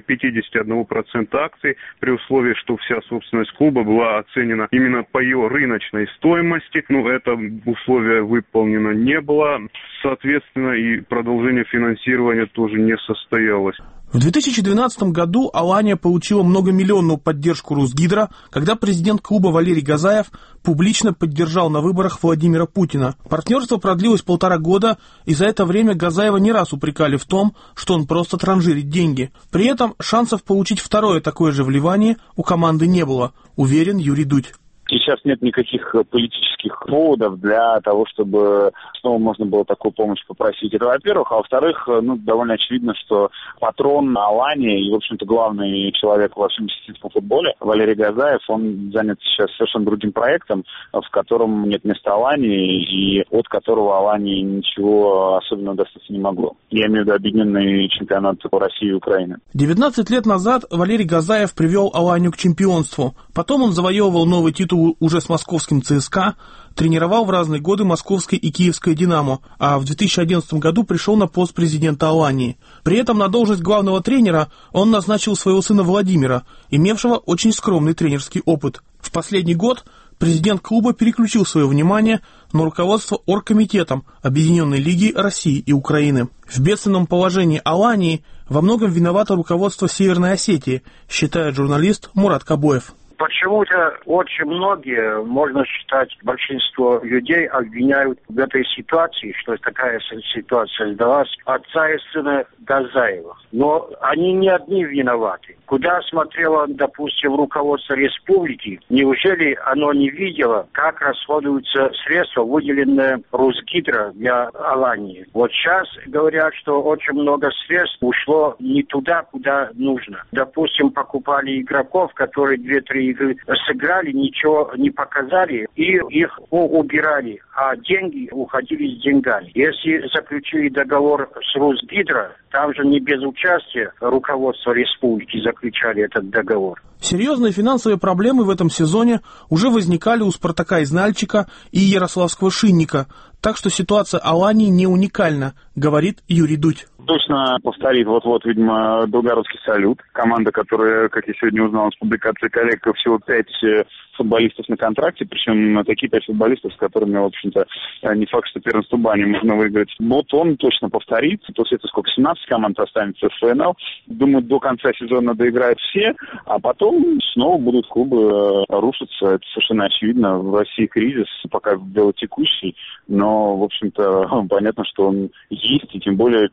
51% акций при условии, что вся собственность клуба была оценена именно по ее рыночной стоимости. Но это условие выполнено не было. Соответственно, и продолжение финансирования тоже не состоялось. В 2012 году Алания получила многомиллионную поддержку Русгидро, когда президент клуба Валерий Газаев публично поддержал на выборах Владимира Путина. Партнерство продлилось 1,5 года, и за это время Газаева не раз упрекали в том, что он просто транжирит деньги. При этом шансов получить второе такое же вливание у команды не было, уверен Юрий Дудь. Сейчас нет никаких политических поводов для того, чтобы снова можно было такую помощь попросить. Это, во-первых. А во-вторых, довольно очевидно, что патрон Алании и, в общем-то, главный человек во всем сетевом футболе Валерий Газаев, он занят сейчас совершенно другим проектом, в котором нет места Алании и от которого Алании ничего особенного достаться не могло. Я имею в виду объединенный чемпионат России и Украины. 19 лет назад Валерий Газаев привел Аланию к чемпионству. Потом он завоевывал новый титул уже с московским ЦСКА, тренировал в разные годы московское и киевское «Динамо», а в 2011 году пришел на пост президента Алании. При этом на должность главного тренера он назначил своего сына Владимира, имевшего очень скромный тренерский опыт. В последний год президент клуба переключил свое внимание на руководство оргкомитетом Объединенной лиги России и Украины. В бедственном положении Алании во многом виновато руководство Северной Осетии, считает журналист Мурат Кабоев. Почему-то очень многие, можно считать, большинство людей обвиняют в этой ситуации, что такая ситуация сдалась, отца и сына Газаева. Но они не одни виноваты. Куда смотрело, допустим, руководство республики, неужели оно не видело, как расходуются средства, выделенные Русгидро для Алании? Вот сейчас говорят, что очень много средств ушло не туда, куда нужно. Допустим, покупали игроков, которые 2-3 игры сыграли, ничего не показали, и их убирали, а деньги уходили с деньгами. Если заключили договор с Русгидро, там же не без участия руководства республики заключали этот договор. Серьезные финансовые проблемы в этом сезоне уже возникали у «Спартака» из Нальчика и Ярославского Шинника, так что ситуация Алании не уникальна, говорит Юрий Дудь. Точно повторит вот-вот, видимо, Белгородский «Салют». Команда, которая, как я сегодня узнал из публикации коллег, всего 5 футболистов на контракте, причем такие 5 футболистов, с которыми, в общем-то, не факт, что первенство бани можно выиграть. Вот он точно повторит. После этого сколько, 17 команд останется в ФНЛ. Думаю, до конца сезона доиграют все, а потом снова будут клубы рушиться. Это совершенно очевидно. В России кризис, пока белотекущий, но, в общем-то, понятно, что он есть, и тем более первое,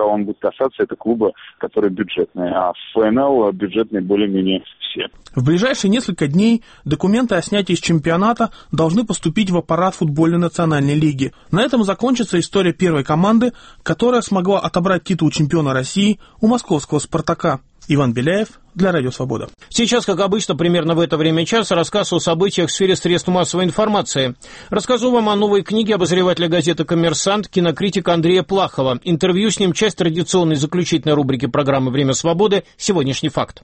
кого он будет касаться, это клубы, которые бюджетные, а в ФНЛ бюджетные более-менее все. В ближайшие несколько дней документы о снятии с чемпионата должны поступить в аппарат футбольной национальной лиги. На этом закончится история первой команды, которая смогла отобрать титул чемпиона России у московского «Спартака». Иван Беляев для Радио Свобода. Сейчас, как обычно, примерно в это время часа рассказ о событиях в сфере средств массовой информации. Расскажу вам о новой книге обозревателя газеты «Коммерсант», кинокритика Андрея Плахова. Интервью с ним — часть традиционной заключительной рубрики программы «Время свободы. Сегодняшний факт».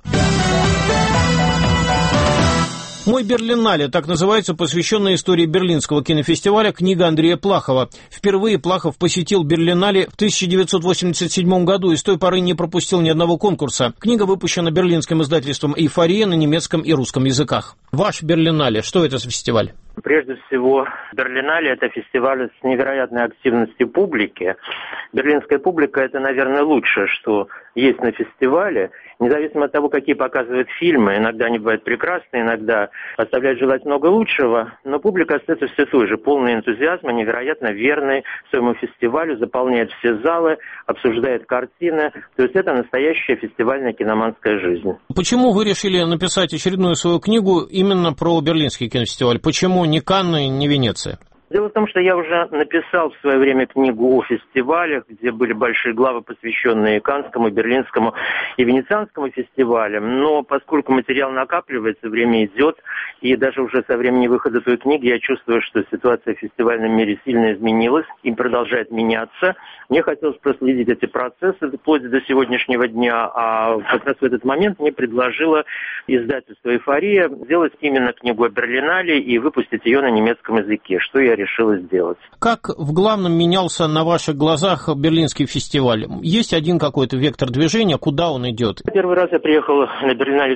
«Мой Берлинале» — так называется посвященная истории Берлинского кинофестиваля книга Андрея Плахова. Впервые Плахов посетил Берлинале в 1987 году и с той поры не пропустил ни одного конкурса. Книга выпущена берлинским издательством «Эйфория» на немецком и русском языках. Ваш Берлинале, что это за фестиваль? Прежде всего, Берлинале – это фестиваль с невероятной активностью публики. Берлинская публика – это, наверное, лучшее, что есть на фестивале. Независимо от того, какие показывают фильмы, иногда они бывают прекрасные, иногда оставляют желать много лучшего, но публика остается все той же, полная энтузиазма, невероятно верной своему фестивалю, заполняет все залы, обсуждает картины. То есть это настоящая фестивальная киноманская жизнь. Почему вы решили написать очередную свою книгу именно про Берлинский кинофестиваль? Почему не Канны, не Венеция? Дело в том, что я уже написал в свое время книгу о фестивалях, где были большие главы, посвященные Каннскому, Берлинскому и Венецианскому фестивалям. Но поскольку материал накапливается, время идет, и даже уже со времени выхода той книги я чувствую, что ситуация в фестивальном мире сильно изменилась и продолжает меняться. Мне хотелось проследить эти процессы вплоть до сегодняшнего дня, а как раз в этот момент мне предложило издательство «Эйфория» сделать именно книгу о Берлинале и выпустить ее на немецком языке, что я решила сделать. Как в главном менялся на ваших глазах Берлинский фестиваль? Есть один какой-то вектор движения, куда он идет? Первый раз я приехал на Берлинале в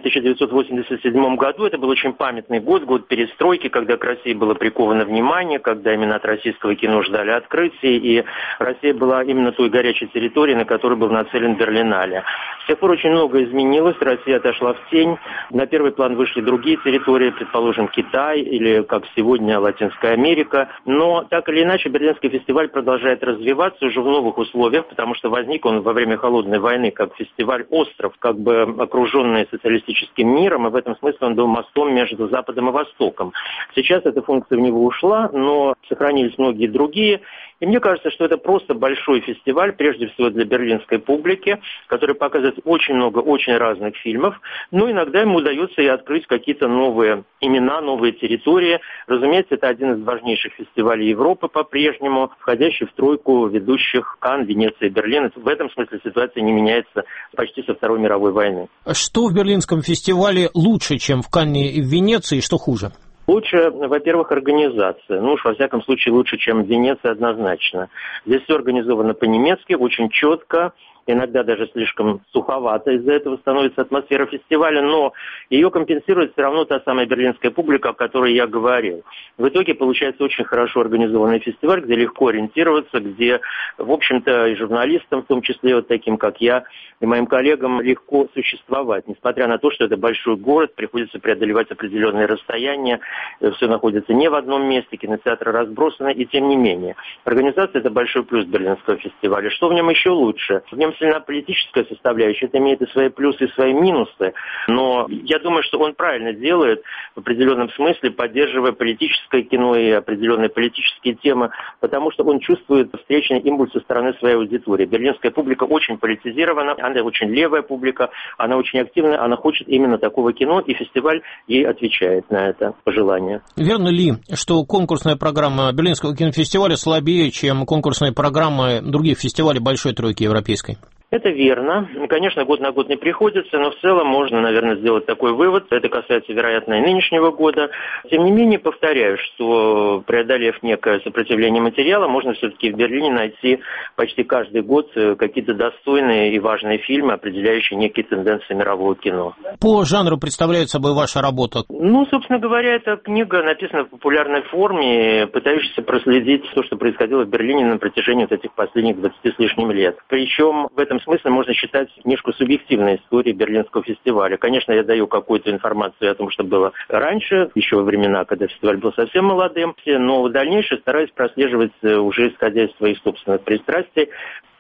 1987 году. Это был очень памятный год, год перестройки, когда к России было приковано внимание, когда именно от российского кино ждали открытий, и Россия была именно той горячей территорией, на которую был нацелен Берлинале. С тех пор очень многое изменилось, Россия отошла в тень, на первый план вышли другие территории, предположим, Китай или, как сегодня, Латинская Америка. Но, так или иначе, Берлинский фестиваль продолжает развиваться уже в новых условиях, потому что возник он во время Холодной войны как фестиваль-остров, как бы окруженный социалистическим миром, и в этом смысле он был мостом между Западом и Востоком. Сейчас эта функция в него ушла, но сохранились многие другие. И мне кажется, что это просто большой фестиваль, прежде всего для берлинской публики, который показывает очень много очень разных фильмов, но иногда ему удается и открыть какие-то новые имена, новые территории. Разумеется, это один из важнейших фестивалей Европы по-прежнему, входящий в тройку ведущих Канн, Венеция и Берлин. В этом смысле ситуация не меняется почти со Второй мировой войны. Что в Берлинском фестивале лучше, чем в Канне и в Венеции, что хуже? Лучше, во-первых, организация. Ну уж, во всяком случае, лучше, чем в Венеции однозначно. Здесь все организовано по-немецки, очень четко. Иногда даже слишком суховато из-за этого становится атмосфера фестиваля, но ее компенсирует все равно та самая берлинская публика, о которой я говорил. В итоге получается очень хорошо организованный фестиваль, где легко ориентироваться, где, в общем-то, и журналистам, в том числе вот таким, как я, и моим коллегам, легко существовать. Несмотря на то, что это большой город, приходится преодолевать определенные расстояния, все находится не в одном месте, кинотеатры разбросаны, и тем не менее. Организация – это большой плюс Берлинского фестиваля. Что в нем еще лучше? В нем сильна политическая составляющая, это имеет и свои плюсы, и свои минусы, но я думаю, что он правильно делает в определенном смысле, поддерживая политическое кино и определенные политические темы, потому что он чувствует встречный импульс со стороны своей аудитории. Берлинская публика очень политизирована, она очень левая публика, она очень активная, она хочет именно такого кино, и фестиваль ей отвечает на это пожелание. Верно ли, что конкурсная программа Берлинского кинофестиваля слабее, чем конкурсные программы других фестивалей Большой Тройки Европейской? Это верно. Конечно, год на год не приходится, но в целом можно, наверное, сделать такой вывод. Это касается, вероятно, и нынешнего года. Тем не менее, повторяю, что, преодолев некое сопротивление материала, можно все-таки в Берлине найти почти каждый год какие-то достойные и важные фильмы, определяющие некие тенденции мирового кино. По жанру представляет собой ваша работа? Ну, собственно говоря, эта книга написана в популярной форме, пытающаяся проследить то, что происходило в Берлине на протяжении вот этих последних 20 с лишним лет. Причем в этом смысле можно считать книжку субъективной истории Берлинского фестиваля. Конечно, я даю какую-то информацию о том, что было раньше, еще во времена, когда фестиваль был совсем молодым, но в дальнейшем стараюсь прослеживать уже исходя из своих собственных пристрастий.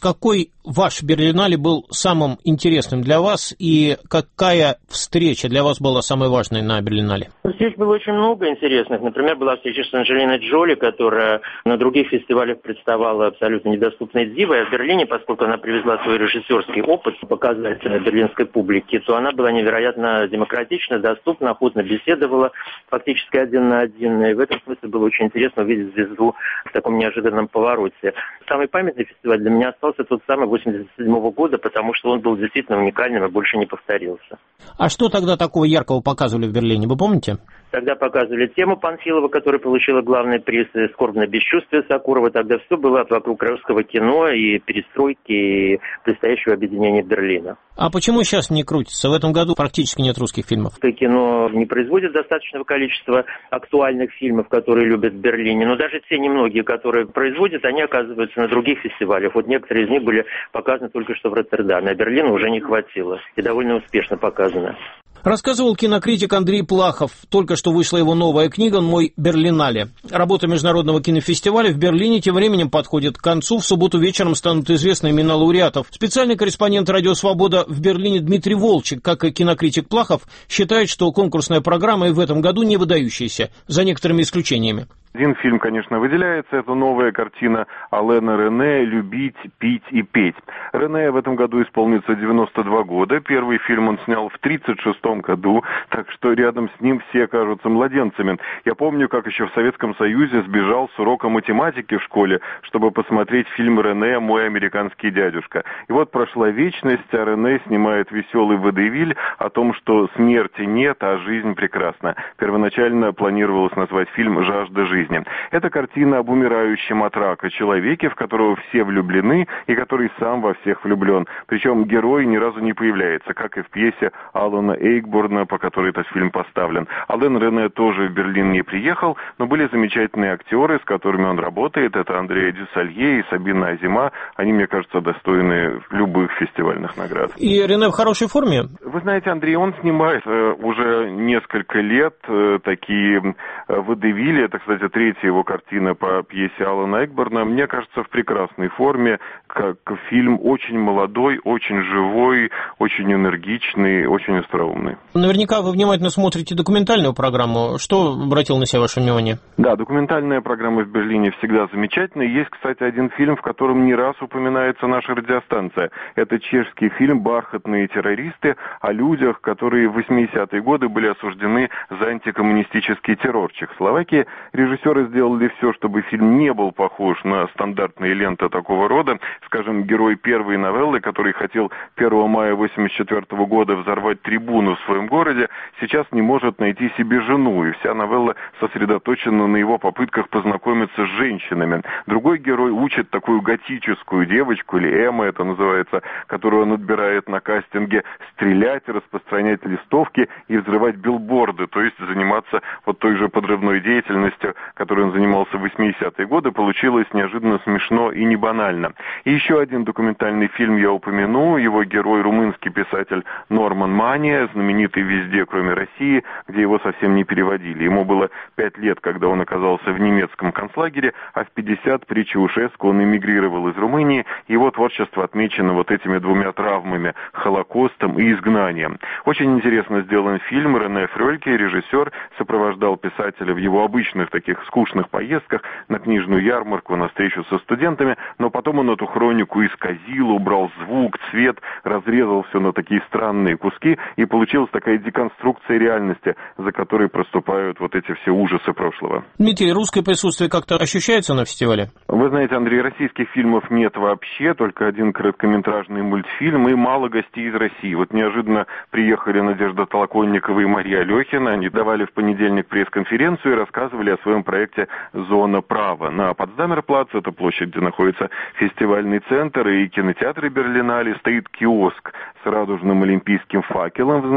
какой ваш Берлинале был самым интересным для вас и какая встреча для вас была самой важной на Берлинале? Встреч было очень много интересных. Например, была встреча с Анджелиной Джоли, которая на других фестивалях представала абсолютно недоступной дивой. А в Берлине, поскольку она привезла свой режиссерский опыт показать берлинской публике, то она была невероятно демократична, доступна, охотно беседовала, фактически один на один. И в этом смысле было очень интересно увидеть звезду в таком неожиданном повороте. Самый памятный фестиваль для меня остался тот самый 1987 года, потому что он был действительно уникальным и больше не повторился. А что тогда такого яркого показывали в Берлине, вы помните? Тогда показывали тему Панфилова, которая получила главный приз, и «Скорбное бесчувствие» Сакурова. Тогда все было вокруг русского кино и перестройки, и предстоящего объединения Берлина. А почему сейчас не крутится? В этом году практически нет русских фильмов. Кино не производит достаточного количества актуальных фильмов, которые любят в Берлине. Но даже те немногие, которые производят, они оказываются на других фестивалях. Вот некоторые из них были показаны только что в Роттердаме, а Берлина уже не хватило. И довольно успешно показано. Рассказывал кинокритик Андрей Плахов. Только что вышла его новая книга «Мой Берлинале». Работа Международного кинофестиваля в Берлине тем временем подходит к концу. В субботу вечером станут известны имена лауреатов. Специальный корреспондент «Радио Свобода» в Берлине Дмитрий Волчек, как и кинокритик Плахов, считает, что конкурсная программа и в этом году не выдающаяся, за некоторыми исключениями. Один фильм, конечно, выделяется. Это новая картина Алена Рене «Любить, пить и петь». Рене в этом году исполнится 92 года. Первый фильм он снял в 1936 году, так что рядом с ним все кажутся младенцами. Я помню, как еще в Советском Союзе сбежал с урока математики в школе, чтобы посмотреть фильм Рене «Мой американский дядюшка». И вот прошла вечность, а Рене снимает веселый водевиль о том, что смерти нет, а жизнь прекрасна. Первоначально планировалось назвать фильм «Жажда жизни». Это картина об умирающем от рака человеке, в которого все влюблены и который сам во всех влюблен. Причем герой ни разу не появляется, как и в пьесе Алана Эйкборна, по которой этот фильм поставлен. Ален Рене тоже в Берлин не приехал, но были замечательные актеры, с которыми он работает. Это Андреа Дюссалье и Сабина Азима. Они, мне кажется, достойны любых фестивальных наград. И Рене в хорошей форме? Вы знаете, Андрей, он снимает уже несколько лет такие водевили. Это, кстати, третья его картина по пьесе Алана Эйкборна. Мне кажется, в прекрасной форме, как фильм очень молодой, очень живой, очень энергичный, очень остроумный. Наверняка вы внимательно смотрите документальную программу. Что обратил на себя ваше внимание? Да, документальная программа в Берлине всегда замечательная. Есть, кстати, один фильм, в котором не раз упоминается наша радиостанция. Это чешский фильм «Бархатные террористы» о людях, которые в 80-е годы были осуждены за антикоммунистический террор в Чехословакии. Режиссеры сделали все, чтобы фильм не был похож на стандартные ленты такого рода. Скажем, герой первой новеллы, который хотел 1 мая 1984 года взорвать трибуну в своем городе, сейчас не может найти себе жену, и вся новелла сосредоточена на его попытках познакомиться с женщинами. Другой герой учит такую готическую девочку, или Эмма это называется, которую он отбирает на кастинге, стрелять, распространять листовки и взрывать билборды, то есть заниматься вот той же подрывной деятельностью, которой он занимался в 80-е годы. Получилось неожиданно смешно и не банально. И еще один документальный фильм я упомяну. Его герой румынский писатель Норман Мания, знаменитый везде, кроме России, где его совсем не переводили. Ему было 5 лет, когда он оказался в немецком концлагере, а в 50 при Чаушеску он эмигрировал из Румынии. Его творчество отмечено вот этими двумя травмами – Холокостом и изгнанием. Очень интересно сделан фильм. Рене Фрёльке, режиссер, сопровождал писателя в его обычных таких скучных поездках на книжную ярмарку, на встречу со студентами, но потом он эту хронику исказил, убрал звук, цвет, разрезал все на такие странные куски, и получилась такая деконструкция реальности, за которой проступают вот эти все ужасы прошлого. Дмитрий, русское присутствие как-то ощущается на фестивале? Вы знаете, Андрей, российских фильмов нет вообще, только один короткометражный мультфильм и мало гостей из России. Вот неожиданно приехали Надежда Толоконникова и Мария Алехина, они давали в понедельник пресс-конференцию и рассказывали о своем проекте «Зона права». На Потсдамерплац, это площадь, где находится фестивальный центр и кинотеатры Берлинале, стоит киоск с радужным олимпийским факелом в знак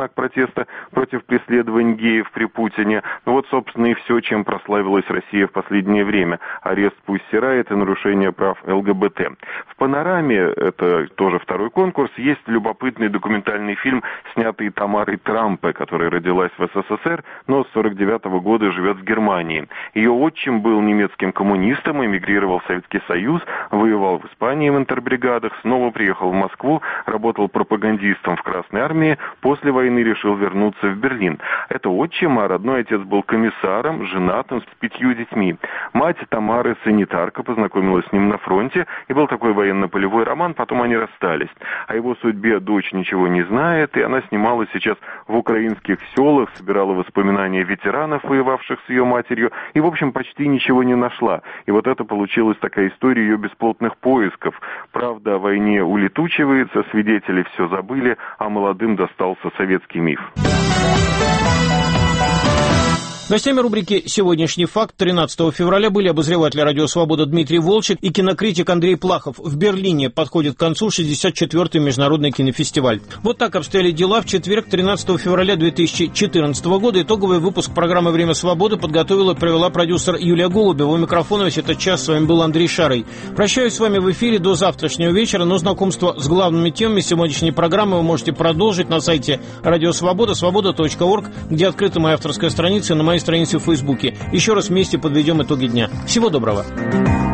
знак протеста против преследований геев при Путине. Ну вот, собственно, и все, чем прославилась Россия в последнее время. Арест Пусси Райт и нарушение прав ЛГБТ. В «Панораме», это тоже второй конкурс, есть любопытный документальный фильм, снятый Тамарой Трампе, которая родилась в СССР, но с 1949 года живет в Германии. Ее отчим был немецким коммунистом, эмигрировал в Советский Союз, воевал в Испании в интербригадах, снова приехал в Москву, работал пропагандистом в Красной армии, после войны решил вернуться в Берлин. Это отчим, а родной отец был комиссаром, женатым, с 5 детьми. Мать Тамары санитарка, познакомилась с ним на фронте, и был такой военно-полевой роман, потом они расстались. О его судьбе дочь ничего не знает, и она снималась сейчас в украинских селах, собирала воспоминания ветеранов, воевавших с ее матерью, и, в общем, почти ничего не нашла. И вот это получилась такая история ее бесплотных поисков. Правда о войне улетучивается, свидетели все забыли, а молодым достался советский миф. Гостями рубрики «Сегодняшний факт» 13 февраля были обозреватель «Радио Свобода» Дмитрий Волчек и кинокритик Андрей Плахов. В Берлине подходит к концу 64-й международный кинофестиваль. Вот так обстояли дела в четверг, 13 февраля 2014 года. Итоговый выпуск программы «Время свободы» подготовила и провела продюсер Юлия Голубева. У микрофона весь этот час с вами был Андрей Шарый. Прощаюсь с вами в эфире до завтрашнего вечера, но знакомство с главными темами сегодняшней программы вы можете продолжить на сайте «Радио Свобода», свобода.орг, где открыта моя авторская страница, на моей странице в Фейсбуке. Еще раз вместе подведем итоги дня. Всего доброго.